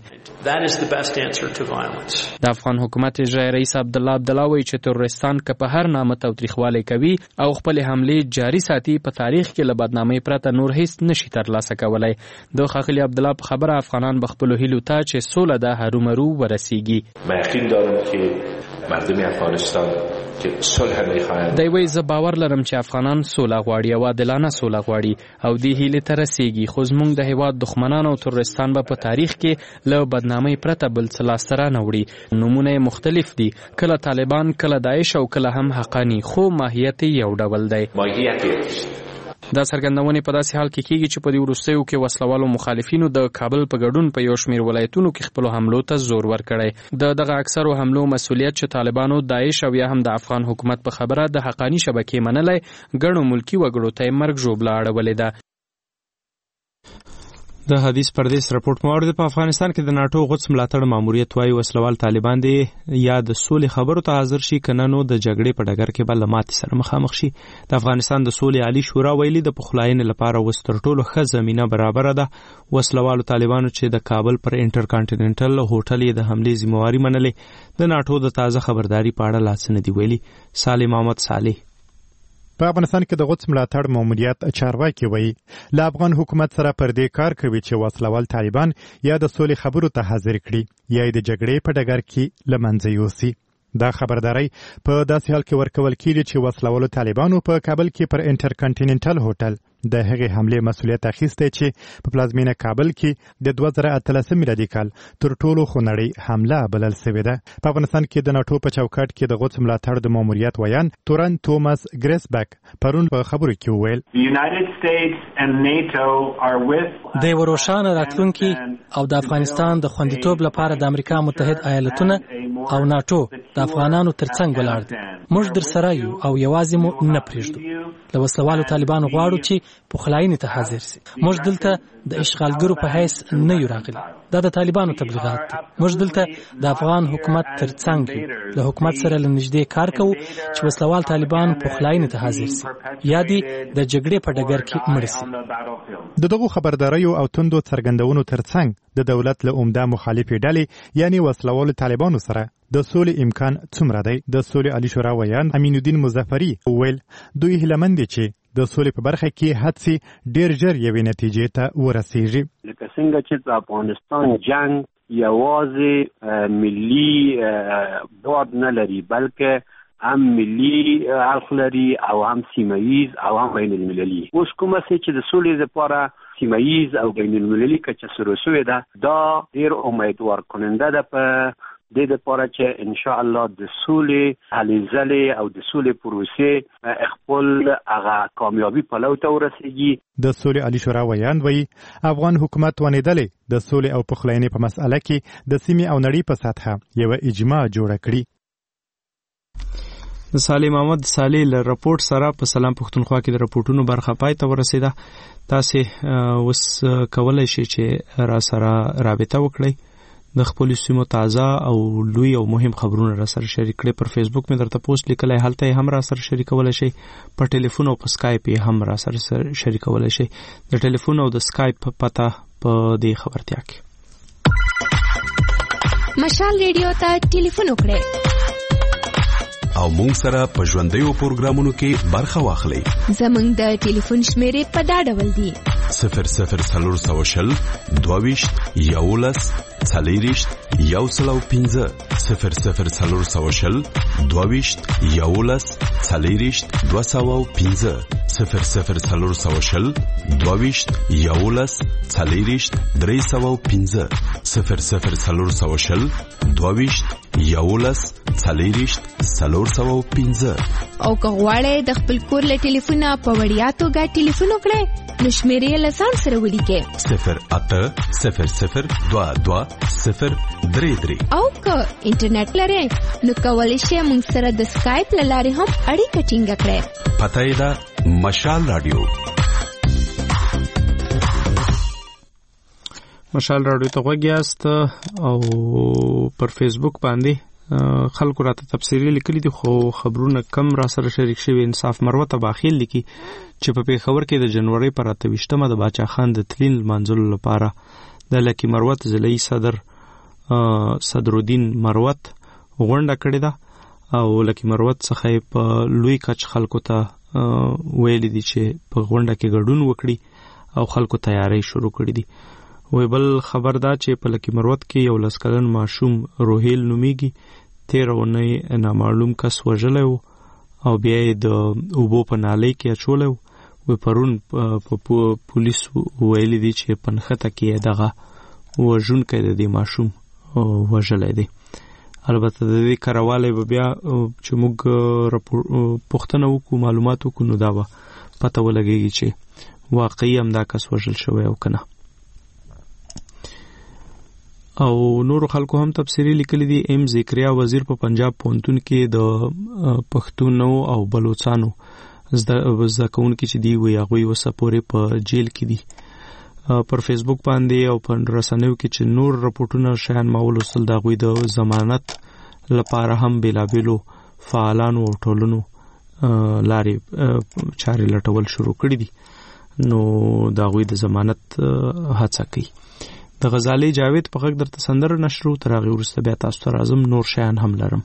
د افغان حکومت اجرایي رئیس عبدالله عبدالله وایي چې تروریستان که په هر نامه تاوتریخوالی کوي او خپل حملې جاري ساتي په تاریخ کې له بدنامۍ پرته نور هیڅ نشي ترلاسه کولی. د ښاغلي عبدالله په خبره افغانان به خپلو هیلو ته چې سوله ده هرومرو ورسیږي. من یقین دارم که مردم افغانستان که صلح میخواهند. دی وایي زه باور لرم چې افغانان سوله غواړي او عادلانه سوله غواړي او دې هیلې ته رسیږي خو زموږ د هیواد دښمنان او تروریستان به په تاریخ کې له بدنامۍ پرته بل څه لاسته رانه وړي. نومونه یې مختلف دي، کله طالبان کله داعش او کله هم حقانی، خو ماهیت یو ډول دی. ماهیت دا څرګندونې په داسې حال کې کېږي چې په دې وروستیو کې وسلوالو مخالفینو د کابل په ګډون په یو شمېر ولایتونو کې خپلو حملو ته زور ورکړی. د دغه اکثرو حملو مسؤلیت چې طالبانو داعش او یا هم د افغان حکومت په خبره د حقانی شبکې منلی ګڼو ملکي وګړو ته یې مرګ ژوبله اړولې ده. د حدیث پردیس رپورټ موارد په افغانستان کې د ناتو غوڅ ملاتړ ماموریت وایي وسلوال طالبان دي یا د سولې خبرو ته حاضر شي کنه نو د جګړې په ډګر کې بل ماتې سره مخامخ شي. د افغانستان د سولې عالی شورا ویلي د پخلاینې لپاره وستر ټولو ښه زمينه برابر ده. وسلوالو طالبانو چې د کابل پر انټرکانټیننټل هوټل یې د حملې ذمہواری منلې د ناتو د تازه خبرداري په اړه لاس نه دی ویلي. صالح محمد صالح په افغانستان کې د غوڅ ملاتړ ماموریت چارواکي وایي له افغان حکومت سره پر دې کار کوي چې وسلوال طالبان یا د سولې خبرو ته حاضر کړي یا د جګړې په ډګر کې له منځه یوسي. دا خبرداري په داسې حال کې ورکول کېږي چې وسلوالو طالبانو په کابل کې پر انټرکانټیننټل هوټل د هغې حملې مسؤلیت اخیستی چې په پلازمینه کابل کې د دوه زره اتلسم میلادي کال تر ټولو خونړۍ حمله بلل سوې ده. په افغانستان کې د ناټو په چوکاټ کې د غوڅ ملاتړ د ماموریت ویان تورن توماس ګریسبک پرون په خبرو کې وویل د یو روښانه راتلونکي او د افغانستان د خوندیتوب لپاره د امریکا متحده ایالتونه او ناټو د افغانانو ترڅنګ ولاړ دي. موږ در سره یو او یوازې مو نه پرېږدو. له وسلوالو طالبانو غواړو چې پخلاینې ته حاضر سي. موږ دلته د اشغالګرو په حیث نه یو راغلي. دا د طالبانو تبلیغات دي. موږ دلته د افغان حکومت ترڅنګ یو. له حکومت سره له نږدې کار کوو چې وسلوال طالبان پخلاینې ته حاضر سي یا دې د جګړې په ډګر کې مړ سي. د دغو خبرداریو او توندو څرګندونو ترڅنګ د دولت له عمده مخالفې ډلې یعنی وسلوالو طالبانو سره د سولې امکان څومره دی؟ د سولې عالی شورا ویان امین الدین مظفری ویل دوی هیلهمند دي چې د سولې په برخه کې هڅې ډېر ژر یوې نتیجې ته ورسیږي. لکه څنګه چې د افغانستان جنگ یوازې ملي بعد نه لري بلکې هم ملي اړخ لري او هم سیمه‌ایز او هم بین المللي. اوس کومه چې د سولې لپاره سیمه‌ایز او بین المللي کچه سره شوې ده دا ډېر امیدوار کننده ده په د دې لپاره چې ان شاء الله د سولې هلې ځلې او د سولې پروسې خپل هغه کامیابی په لور ته ورسیږي. د سولې عالی شورا ویان وایي افغان حکومت ونیدلې د سولې او پخلاینې په مسأله کې د سیمې او نړۍ په سطحه یو اجماع جوړه کړي. د صالح محمد صالح له رپورټ سره په سلام پښتونخوا کې د رپورټونو برخه پای ته ورسیده. تاسې اوس کولای شئ چې را سره رابطه وکړئ د خپل سیمو تازه او لوی او مهم خبرونه را سره شریک کړئ. پر فیسبوک مې درته پوسټ لیکلی هلته هم را سره شریکولی شئ. په ټلیفون او په سکایپ هم را سره شریکولی شئ. د ټلیفون او د سکایپ پته په دې خبرتیا کې. مشال ریډیو ته ټلیفون وکړئ او مونږ سره په ژوندیو پروګرامونو کې برخه واخلئ. زمونږ د ټلیفون شمیرې په دا ډول دي صفر صفر څلور سوه شل دوه ویشت یولس څلېرویشت یو سل او پنځه صفر صفر څلور سوه شل دوه ویشت یولس څلېرویشت دوه سوه او پنځه صفر صفر څلور سوه شل دوه ویشت یولس څلېرویشت درې سوه او پنځه صفر صفر څلور سوه شل دوه ویشت یولس څلېرویشت څلور سوه او پنځه. او که غواړئ د خپل کور له ټلیفونه په وړیا توګه ټلیفون وکړئ نو شمیرې له ځان سره ولیکئ صفر اته صفر صفر دوه دوه صفر درې درې. او که انټرنیټ لرئ نو کولی شئ موږ سره د سکایپ له لارې هم اړیکه ټینګه کړئ. پته یې ده مشال رادیو. مشال رادیو ته غوږ یاست او پر فیسبوک باندې خلکو راته تفسیری لیکلي دي خو خبرونه کم را سره شریک شوي. انصاف مروه باخیل لیکي چې په پیښور کې د جنوري پر اته ویشتمه د باچا خان د تلین لمانځلو لپاره د لکی مروت ضلعي صدر صدرالدین مروت غونډه کړې ده او لکی مروت څخه په لوی کچ خلکو ته ویل دي چې په غونډه کې ګډون وکړي او خلکو تیاری شروع کړې دي. وی بل خبر دا چې په لکی مروت کې یو لس کلن ماشوم روهیل نومیږي تیر اونۍ نامعلوم کس وژلی و او بیا یې د اوبو په نالۍ کې اچولی و. وی پرون په پولیس ویلي دي چې په نښته کې یې دغه وژونکی د دې ماشوم وژلی دی. البته د دې کرهوالی به بیا چې موږ پوښتنه وکړو معلومات وکړو نو دا به پته ولګېږي چې واقعي همدا کس وژل شوی او که نه. او نورو خلکو هم تفسیری لیکلی دي. ام ذکریا وزیر په پنجاب پوهنتون کې د پښتونو او بلوچستانو زده کوونکي چې دی وي هغوی اوسه پورې په جیل کې دي. پر فیسبوک باندې او په رسنیو کې چې نور رپورټونه شیان ما ولوستل د هغوی د ضمانت لپاره هم بېلابېلو فعالانو او ټولنو لارې چارې لټول شروع کړي دي نو د هغوی د ضمانت هڅه کوي. د غزالي جاوید په غږ درته سندره نشرو تر هغې وروسته بیا تاسو ته راځم نور شیان هم لرم.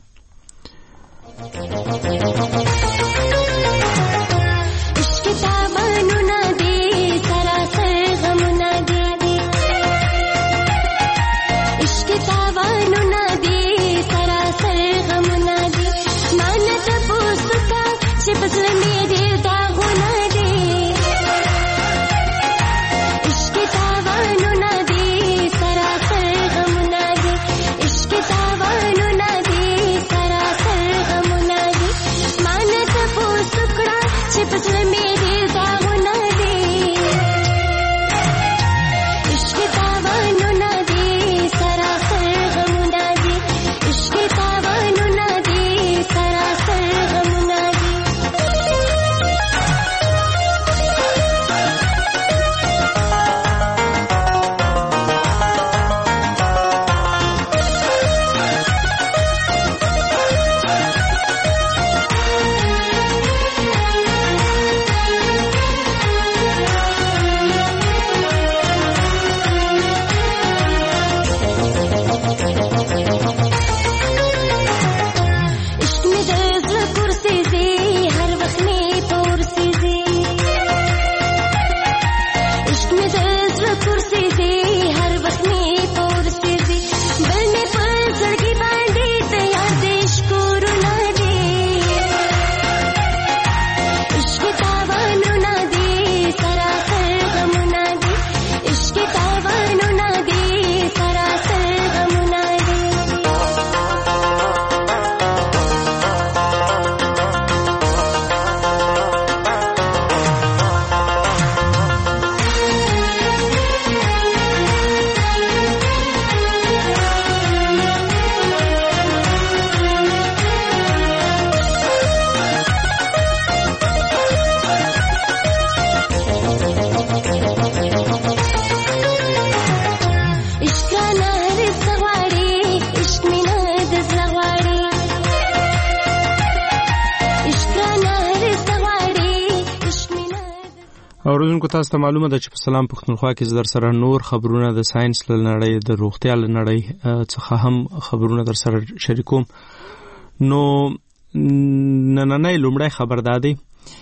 اوریدونکو تاسو ته معلومه ده چې په سلام پښتونخوا کې در سره نور خبرونه د ساينس له نړۍ د روغتیا له نړۍ څخه هم خبرونه در سره شریکوم. نو نننۍ لومړی خبر دادی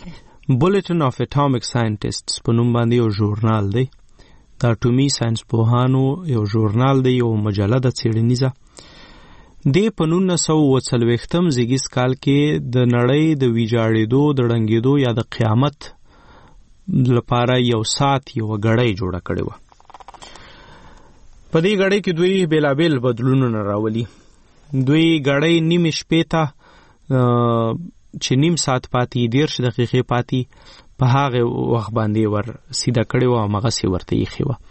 بولټن اف اټامیک ساينټیسټس په نوم باندې یو ژورنال دی، د اټومي ساينس پوهانو یو ژورنال دی، یو مجله ده څېړنیزه. د په نولس سوه اوه څلوېښتم زیږدیز کال کې د نړۍ د ویجاړېدو، د ړنګېدو یا د قیامت لپاره یو ساعت یوه ګړۍ جوړه کړې وه. په دې ګړۍ کې دوی بېلابېل بدلونونه راولي. دوی ګړۍ نیمې شپې ته چې نیم ساعت پاتې، دېرش دقیقې پاتې، په هغه وخت باندې ور سیده کړې وه او همغسې ورته ایښې وه.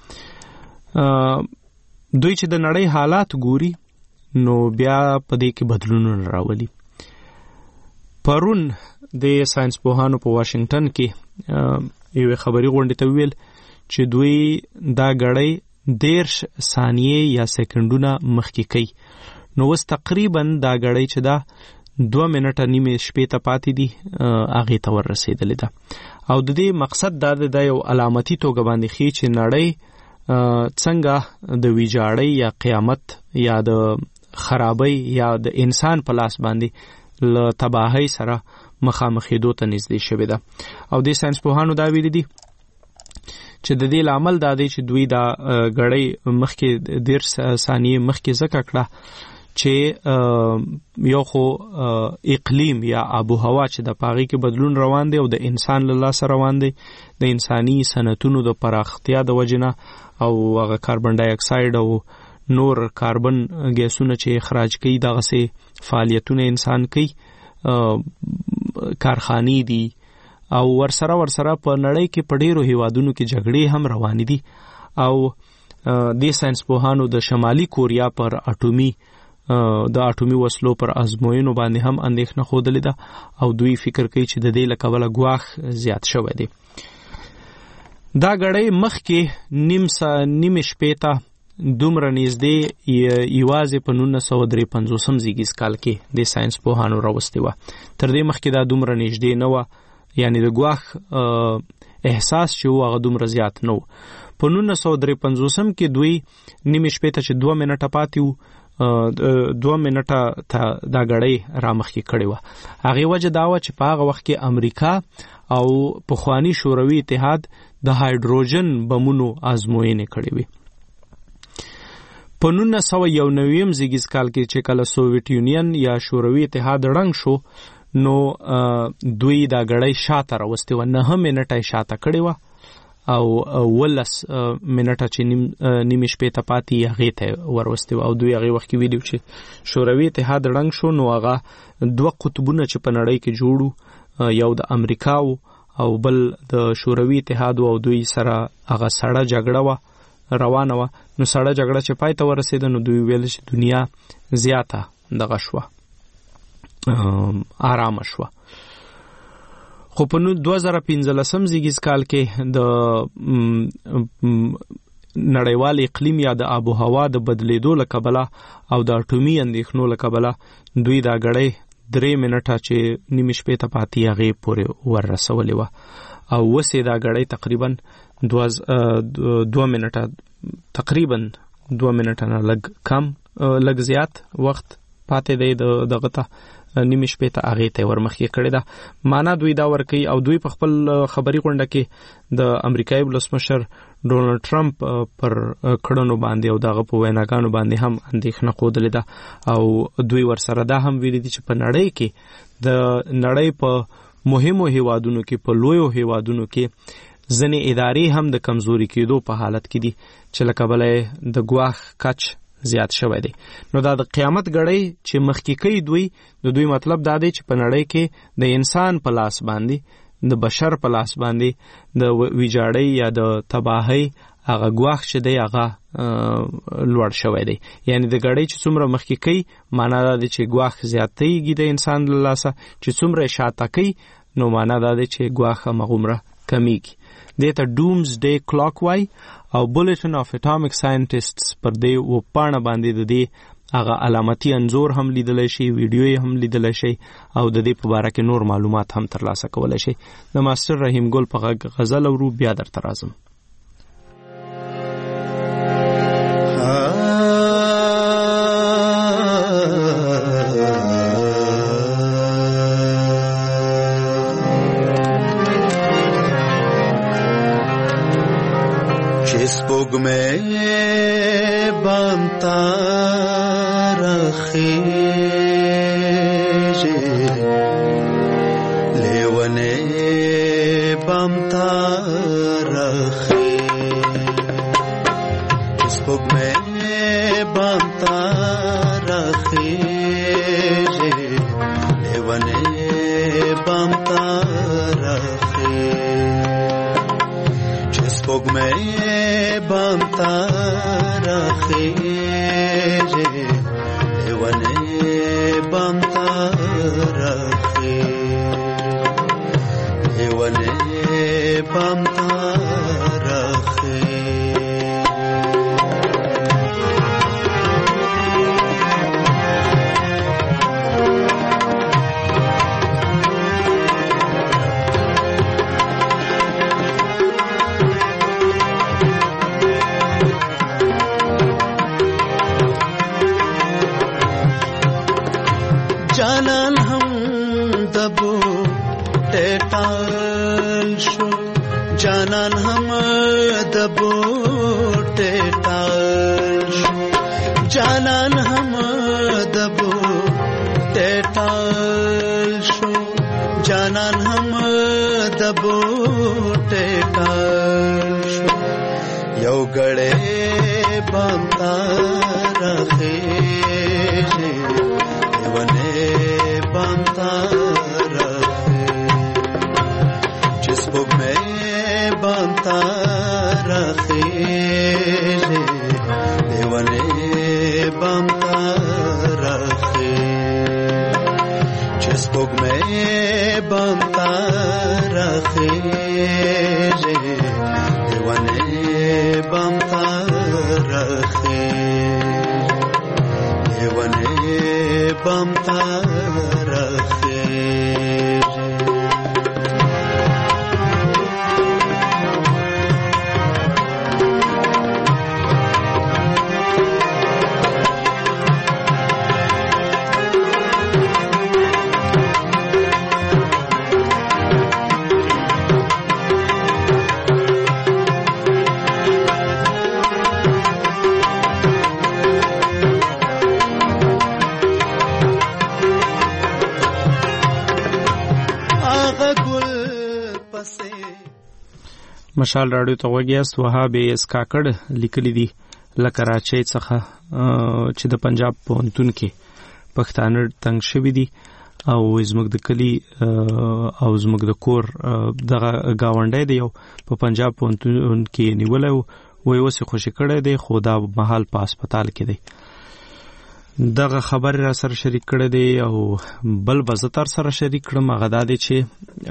دوی چې د نړۍ حالات ګوري نو بیا په دې کې بدلونونه راولي. پرون د ساينس پوهانو په واشنگټن کې یوې خبري غونډې ته وویل چې دوی دا ګړۍ دېرش ثانیې یا سیکنډونه مخکې کوي. نو اوس تقریبا دا ګړۍ چې دا دوه منټه نیمې شپې ته پاتې دي هغې ته ور رسېدلې ده. او د دې مقصد دا دی، دا یو علامتي توګه باندې ښیي چې نړۍ څنګه د ویجاړۍ یا قیامت یا د خرابۍ یا د انسان په لاس باندې له تباهۍ سره مخامخېدو ته نږدې شوې ده. او د ساينس پوهانو دا ویلي دي چې د دې لامل دا دی چې دوی دا ګړۍ مخکې دېرش ثانیې مخکې ځکه کړه چې یو خو اقلیم یا آب و هوا چې د پاغي کې بدلون روان دی او د انسان له لاسه روان دی، د انساني صنعتونو د پراختیا د وجنه او هغه کاربن ډای اکساید او نور کاربن ګیسونه چې اخراج کوي دغسې فعالیتونه انسان کوي، کارخانې دي او ورسره ورسره په نړۍ کې په ډېرو هیوادونو کې جګړې هم روانې دي. او د ساينس پوهانو د شمالي کوریا پر اټومي د اټومي وسلو پر ازموینو باندې هم اندېښنه ښودلې ده او دوی فکر کوي چې د دې له کبله ګواښ زیات شوی دی. دا ګړۍ مخکې نیم نیمې شپې ته دومره نږدې یوازې په نولس سوه درې پنځوسم زیږدیز کال کې د ساينس پوهانو راوستې وه. تر دې مخکې دا دومره نږدې نه وه، یعنی د ګواښ احساس چې و هغه دومره زیات نه و. په نولس سوه درې پنځوسم کې دوی نیمې شپې ته چې دوه منټه پاتې وو، دوه منټه ته دا ګړۍ رامخکې کړې وه. هغې وجه دا وه چې په هغه وخت کې امریکا او پخواني شوروي اتحاد د هایدروجن بمونو ازموینې کړې وې. په نولس سوه یو نویم زیږدیز کال کې چې کله سوویت یونین یا شوروي اتحاد ړنګ شو نو دوی دا ګړۍ شاته راوستې وه، نهه منټه یې شاته کړې وه او ولس منټه چې نیمې شپې ته پاتې هغې ته وروستې وه. او دوی هغې وخت کې ویلي چې شوروي اتحاد ړنګ شو نو هغه دوه قطبونه چې په نړۍ کې جوړو، یو د امریکا او بل د شوروي اتحاد او دوی سره هغه سړه جګړه وه روانه وه. نو سړه جګړه چې پای ته ورسېده نو دوی ویل چې دنیا زیاته دغه شوه، آرامه شوه. خو په دوه زره پنځلسم زیږدیز کال کې د نړیوال اقلیم یا د آب و هوا د بدلیدو له کبله او د اټومي اندېښنو له کبله دوی دا ګړۍ درې منټه چې نیمې شپې ته پاتې هغې پورې ور رسولې وه. او اوس یې دا ګړۍ تقریبا دوه منټه تقریبا دوه منټه نه لږ کم لږ زیات وخت پاتې دی دغه ته نیمې شپې ته هغې ته یې ورمخکې کړې ده. معنا دوی دا ورکوي او دوی په خپل خبري غونډه کې د امریکایي ولسمشر ډونالډ ټرمپ پر کړنو باندې او دغه په ویناګانو باندې هم اندېښنه ښودلې ده. او دوی ورسره دا هم ویلي دي چې په نړۍ کې د نړۍ په مهمو هیوادونو کې، په لویو هیوادونو کې ځینې ادارې هم د کمزوري کېدو په حالت کې دي چې له کبله د ګواښ کچ زیات شوی دی. نو دا د قیامت ګړۍ چې مخکې کوي دوی د دوی مطلب دا دی چې په نړۍ کې د انسان په لاس باندې، د بشر په لاس باندې د ویجاړۍ یا د تباهۍ هغه ګواښ چې دی هغه لوړ شوی دی. یعنی د ګړۍ چې څومره مخکې کوي معنا دا دی چې ګواښ زیاتېږي د انسان له لاسه، چې څومره شاته کوي نو معنا دا دی چې ګواښ همغومره کمیږي. دې ته ډومز ډے کلاک وای او بولټن اف اټامیک ساينټیسټس پر دې وپاڼه باندې د دې هغه علامتي انځور هم لیدلی شي، ویډیو یې هم لیدلی شي او د دې په باره کې نور معلومات هم ترلاسه کولی شي. د ماسټر رحیم ګل په غږ غزل اورو، بیا درته راځم. سپوږمۍ بامتا رخیږي لیونې بامتا رخیږي سپوږمۍ بامتا رخیږي لیونې بامتا رخیږي سپوږمۍ بامتا رخیږي لیونې بامتا رخیږي لیونې بامتا جانان هم دبو ټټال شو جانان هم دبو ټټال شو جانان هم دبو ټټال شو جانان هم دبو ټټال شو یو غړې بامتا رخیږي ونه بامتا رخیږي چې سپوږمۍ بامتا رخیږي ونه بامتا رخیږي چې سپوږمۍ بامتا رخیږي ونه بامتا رخیږي ونه بامتا مشال راډیو ته وګیاست. وهاب اس کاکړ لیکلی دی له کراچۍ څخه چې د پنجاب پوهنتون کې پښتانه تنګ شوي دي او زموږ د کلی او زموږ د کور دغه گاونډی دی په پنجاب پوهنتون کې نیولای وي اوس خوشی کړی دی خو دا مهال په هسپتال کې دی. دغه خبر را سره شریک کړی دی او بل بزتر سره شریک کړم هغه دا دی چې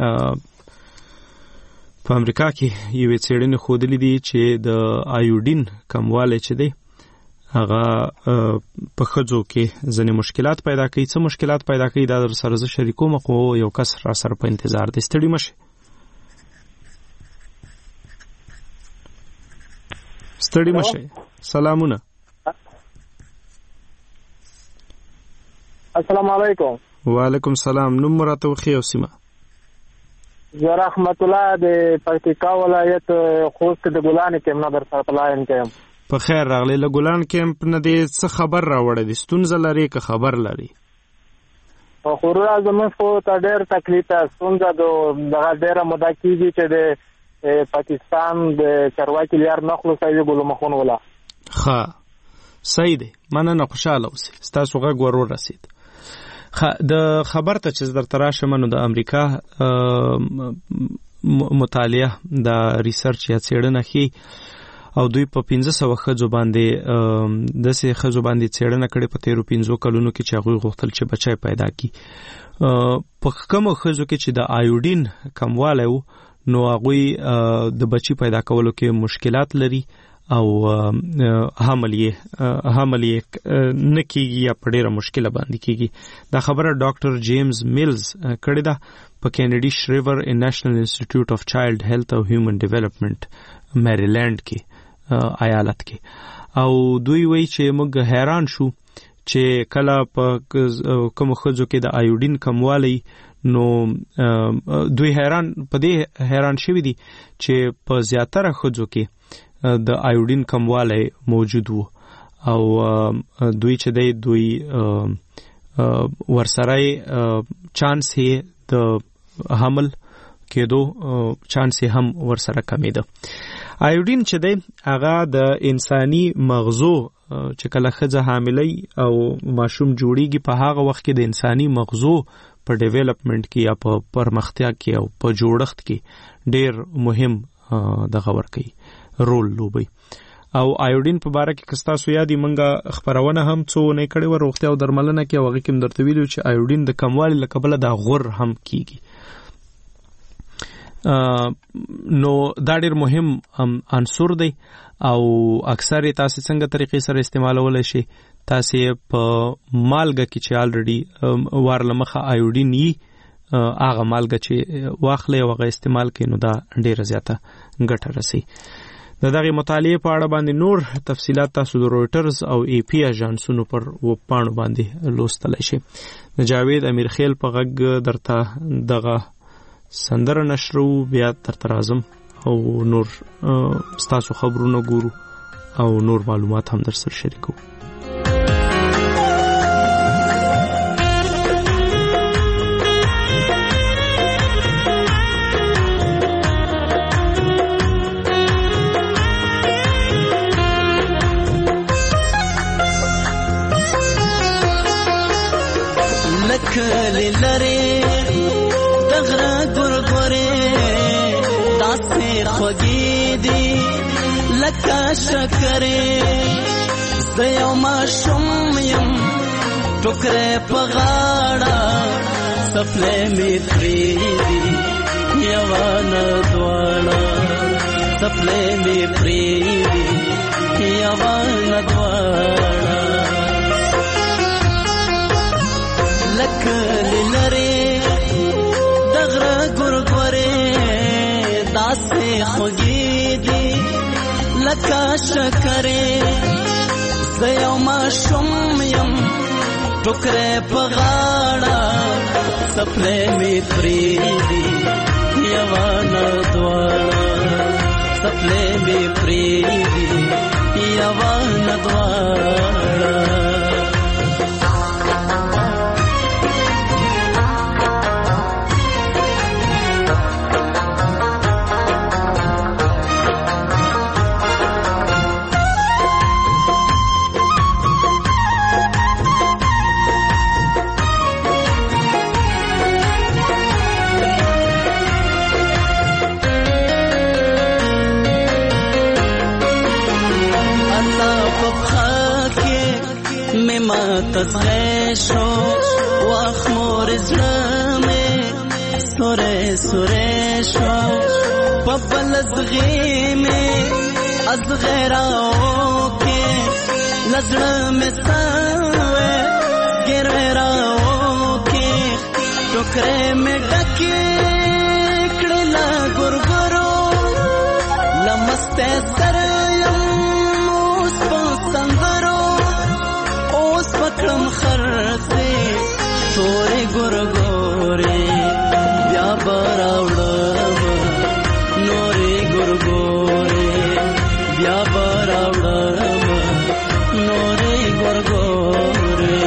په امریکا کې یوې څېړنې ښودلې دي چې د آیوډین کموالی چې دی هغه په ښځو کې ځینې مشکلات پیدا کوي. څه مشکلات پیدا کوي دا در سره زه شریکوم خو یو کس را سره په انتظار دی. ستړي مشئ ستړي مشئ. سلامونه. السلام علیکم. وعلیکم السلام. نوم راته وښیئ او سیمه. زه رحمت الله د پکتیکا ولایت خوست د ګلان کېم نه در سره پلاین کېم. په خیر راغلی. له ګلان کېمپ نه دې څه خبر راوړی دی؟ ستونزه لري که خبر لري؟ په خورا زموږ خو ته ډېر تکلیف ته ستونزه دغه ډېره موده کېږي چې د پاکستان د چارواکي لار نه خلاصوي ګل مخون ولا. ښه صحیح دی. مننه. خوشحاله اوسئ. ستاسو غږ ور ورسېد. د خبر ته چې درته راشم نو د امریکا مطالعه د ریسرچ یا څېړنه ښیي او دوی په پنځه سوه ښځو باندې داسې ښځو باندې څېړنه کړې په تېرو پنځو کلونو کې چې هغوی غوښتل چې بچی پیدا کړي. په کومو ښځو کې چې د آیوډین کموالی و نو هغوی د بچي پیدا کولو کې مشکلات لري او حمل یې حمل یې نه کېږي یا په ډېره مشکله باندې کېږي. دا خبره ډاکټر جیمز میلز کړې ده په کینیډي شریور نېشنل انسټیټیوټ اف چایلډ هیلث او هیومن ډیولپمنټ میریلینډ کې ایالت کې. او دوی وایي چې موږ حیران شو چې کله په کوم ښځو کې د آیوډین کموالی نو دوی حیران په دې حیران شوي دي چې په زیاتره ښځو کې د آیوډین کموالی موجود وو او دوی چې دی دوی ورسره چانس یې د حمل کېدو چانس یې هم ورسره کمیده. آیوډین چې دی هغه د انساني مغزو چې کله ښځه حاملۍ او ماشوم جوړیږي په هغه وخت کې د انساني مغزو په ډیولپمنٹ کې یا په پرمختیا کې او په جوړښت کې ډیر مهم دغه ورکوي رول لوبي. او آیوډین په باره کې که ستاسو یادي موږ خپرونه هم څو نه کړې وه روغتیا او درملنه کې، او هغې کې م درته ویلي چې آیوډین د کموالي له کبله دا غور هم کیږي. نو دا ډیر مهم عنصر دی او اکثر تاسو څنګه طریقې سره استعمالولای شي. تاسو په مالګه کې چې الریډي وارله مخه آیوډین یي هغه مالګه چې واخلې او هغه استعمال کړئ نو دا ډیره زیاته ګټه رسي. د دغه مطالعه په اړه باندې نور تفصيلات تاسو د رويټرز او ای پی اژانسونو پر ویب پاڼو باندې لوستلای شئ. د جاوید امیر خیل په غږ درته دغه سندره نشرو بیا تر ترازم او نور ستاسو خبرونه ګورو او نور معلومات هم در سره شریکو. لکلی لري دغره ګورګورې داسې خوږې دي لکه شکرې زه یو ماشوم یم ټوکرې په غاړه څپلۍ مې پرېږدي یوه نه دواړه څپلۍ مې پرېږدي یوه نه دواړه لکلی لري دغره ګورګورې داسې خوږې دي لکه شکرې زه یو ماشوم یم ټوکرې په غاړه څپلۍ مې پرېږدي یوه نه دواړه څپلۍ مې پرېږدي یوه نه دواړه تزغیشو واخمور زلمه سوره سوره شو پبل زغیمه از غیراو کې لزړه ساوه ګرراو کې ټوکرې مې ډکې کړه لا ګورګورو لمسته سره کلم خرڅه تورې ګورګورې بیا براوړم نورې ګورګورې بیا براوړم نورې ګورګورې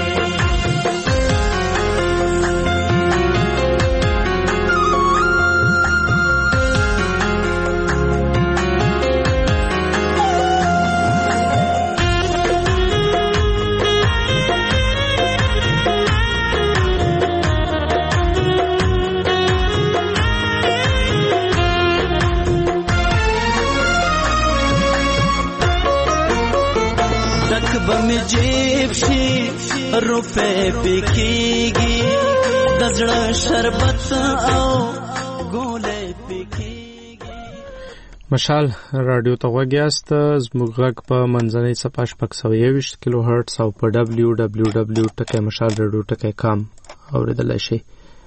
بم جیب شي روپے پکېږي د زړه شربت او ګولې پکېږي. مشال رادیو ته وګیاست زموږ غږ په منځنۍ صفحه شپږ سوه یوویشت کیلو هرټز او په ډبلیو ډبلیو ډبلیو ټکی مشال رادیو ټکی کام اورېدلی شئ.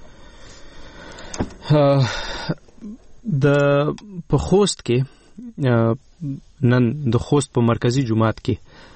د په خوست کې نن د خوست په مرکزی جماعت کې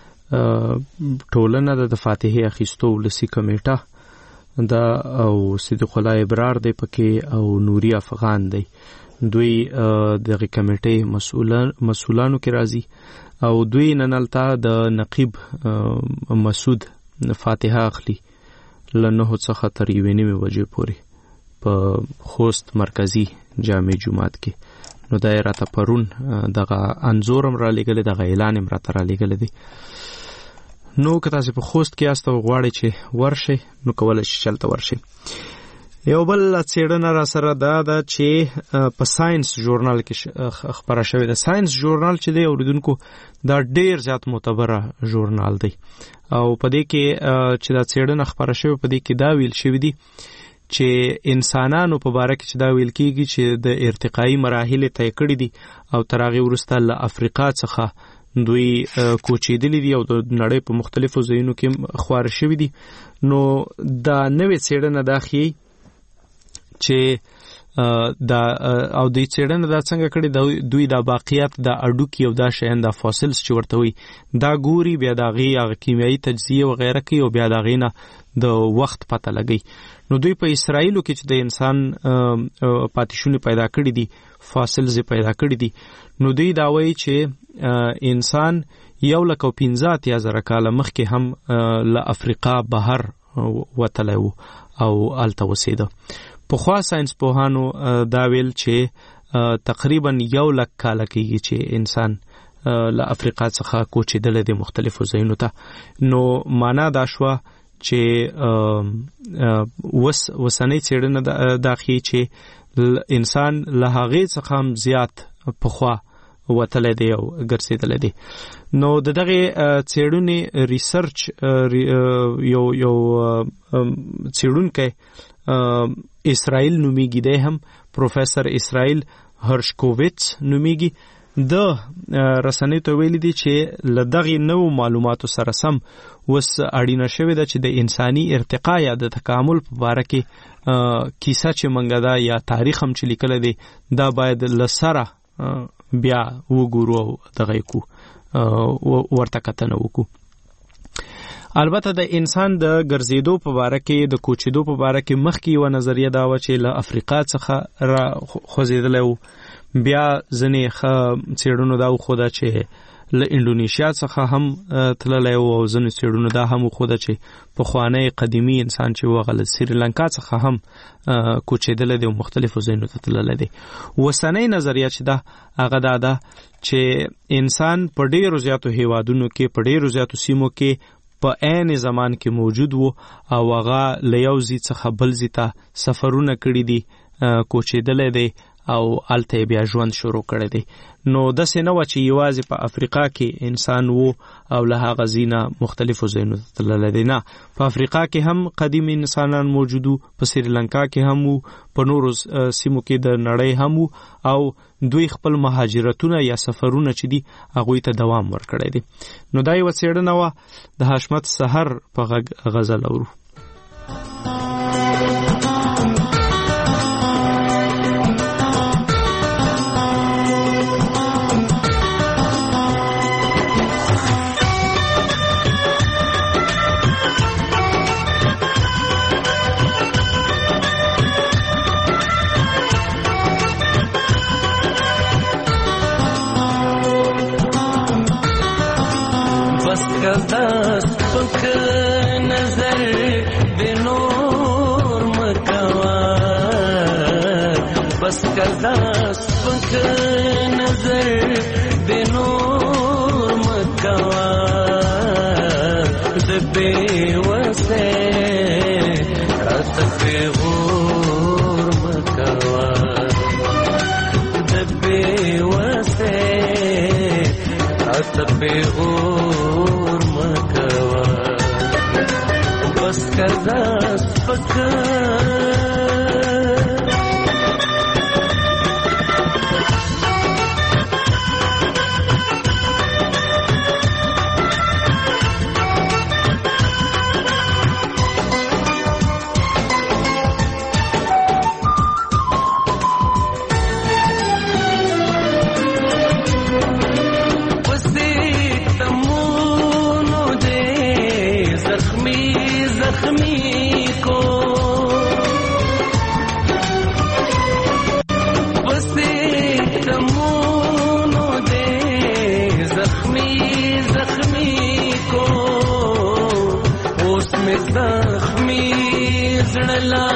ټولنه د فاتحه اخیستو ولسی کمیټه دا او صدیق الله ابرار دی پکې او نوري افغان دی دوی دغه کمیټې مسؤلان مسؤلانو کې راځي او دوی ننلتا د نقیب مسعود فاتحه اخلي لنه څخه تر یوې نیمې بجې پورې په خوست مرکزی جامع جماعت کې. نو دا راته پرون دغه انزورم را لګل دغه اعلان هم راته را لګل دي. نو که تاسو په خوست کې یاست او غواړئ چې ورشئ نو کولای شئ چلته ورشئ. یو بل څېړنه را سره دا ده چې په ساينس ژورنال کې خبره شوې ده. ساينس ژورنال چې دی اوریدونکو دا ډیر زیات معتبره ژورنال دی او په دې کې چې دا څېړنه خبره شوې په دې کې دا ویل شوی دی چې انسانانو په باره کې چې دا ویل کېږي چې د ارتقایي مراحل طی کړي دي او تر هغې وروسته له افریقا څخه دوی کوچېدلي دي او د نړۍ په مختلفو ځایونو کې خواره شوي دي. نو دا نوې څېړنه دا ښیي چې دا او د څېړنه دا څنګه کړي دوی دا باقیات دا اډوکي او دا شیان دا فاسلز چې ورته وي دا ګوري بیا د هغې هغه کیمیایي تجزیه وغیره کوي او بیا د هغې نه د وخت پته لګي. نو دوی په اسرائیلو کې چې د انسان پاتیشونې پیدا کړي دي فاسلز پیدا کړي دي نو دوی دا وایي چې انسان یو لک او پنځه اتیا زره کاله مخکې هم له افریقا بهر وتلی و او هلته اوسېده. پخوا ساينس پوهانو دا ویل چې تقریبا یو لک کاله کېږي چې انسان له افریقا څخه کوچېدلی دی مختلفو ځایونو ته. نو معنا دا شوه چې وس وسنۍ څېړنه دا ښیي چې انسان له هغې څخه هم زیات پخوا وتلی دی او ګرځېدلی دی. نو د دغې څېړنې ریسرچ یو یو څېړونکی اسرائیل نومیږي دی هم پروفیسر اسرائیل هرشکوویتس نومیږي. د رسنۍ ته ویلي دي چې له دغې نوو معلوماتو سره سم اوس اړینه شوې ده چې د انساني ارتقا یا د تکامل په باره کې کیسه چې منګه ده یا تاریخ هم چې لیکلی دی دا باید له سره بیا وګورو او دغه کو ورته کتنه وکړو. البته د انسان د ګرځېدو په باره کې د کوچېدو په باره کې مخکې یوه نظریه دا وه چې له افریقا څخه را خوځېدلی و. بیا ځینې ښه څېړنو دا وښوده چې له انډونیشیا څخه هم تللی و او ځینې څېړنو دا هم وښوده چې پخوانی قدیمي انسان چې و هغه له سریلانکا څخه هم کوچېدلی دی او مختلفو ځایونو ته تللی دی. اوسنۍ نظریه چې ده هغه دا ده چې انسان په ډېرو زیاتو هیوادونو کې په ډېرو زیاتو سیمو کې په عین زمان کې موجود و او هغه له یو ځای څخه بل ځای ته سفرونه کړي دي کوچېدلی دی او هلته بیا ژوند شروع کړی دی. نو داسې نه وه چې یوازې په افریقا کې انسان و او له هغه ځای نه مختلفو ځایونو ته تللی دی. نه، په افریقا کې هم قدیم انسانان موجود وو، په سریلانکا کې هم وو، په نورو سیمو کې د نړۍ هم وو او دوی خپل مهاجرتونه یا سفرونه چې دي هغوی ته دوام ورکړی دی. نو دا یوه څېړنه وه. د حشمت سحر په غږ غزل اورو. दस पक नजर बिनूर मकवा बस का दस पक नजर बिनूर मकवा दबे वसे रात पे गूर मकवा दबे वसे रात पे गूर बस कदा पका जख्मी को غمونو دې زخمی زخمی کو اوس مې زخمی زړلا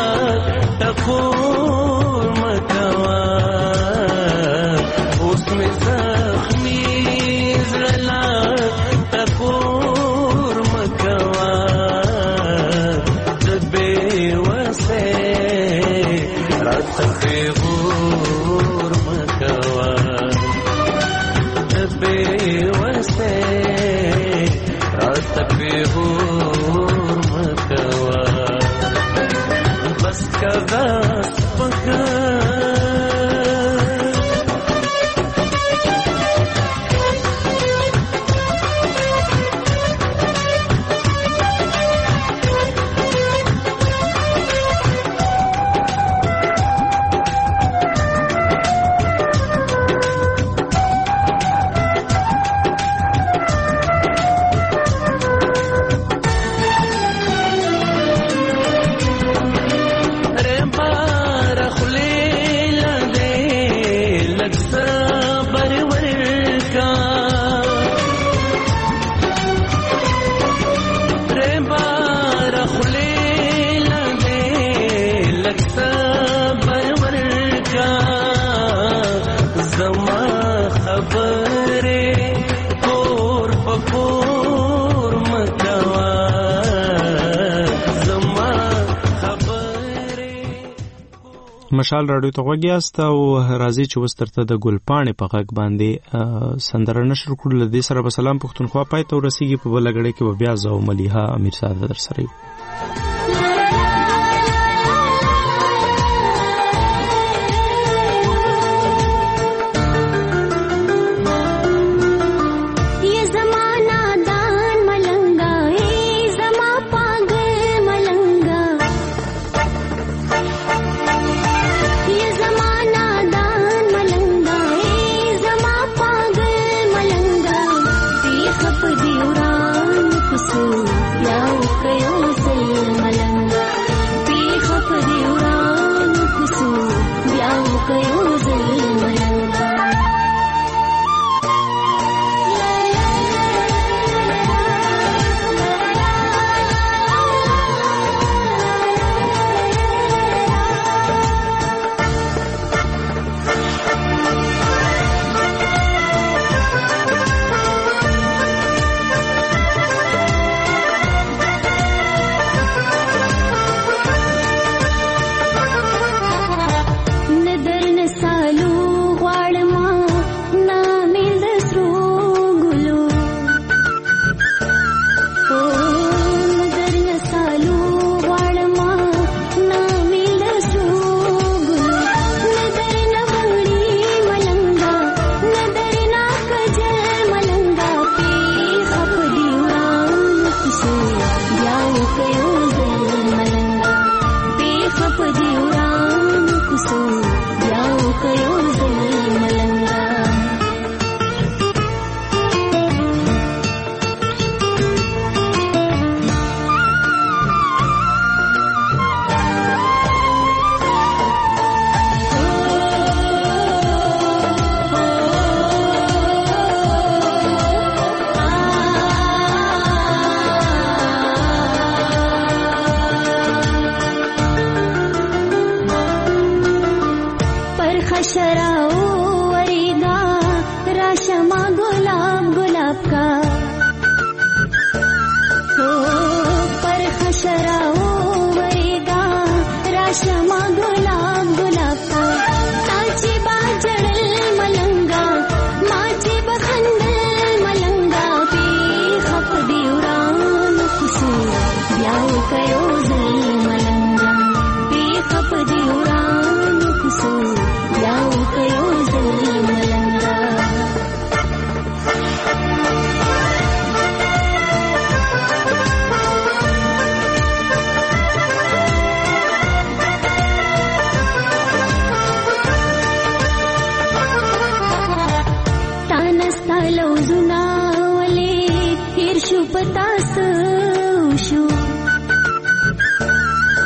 ټکور مکوا اوس مې زخمی زړلا ټکور مکوا د بے وسه رات په غور مکوا د بے وسه رات په غور مکوا بس کذا سپکا مشال راډیو ته غوږیاست او راځي چې اوس ترته د ګلپاڼې په غږ باندې سندره نشر کړو. له دې سره به سلام پښتونخوا پای ته ورسیږي. په بله غړۍ کې به بیا زه او ملیحه امیرزاده در سره یو.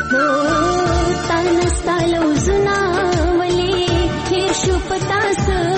तानस्ता लौजना वले हे शुपता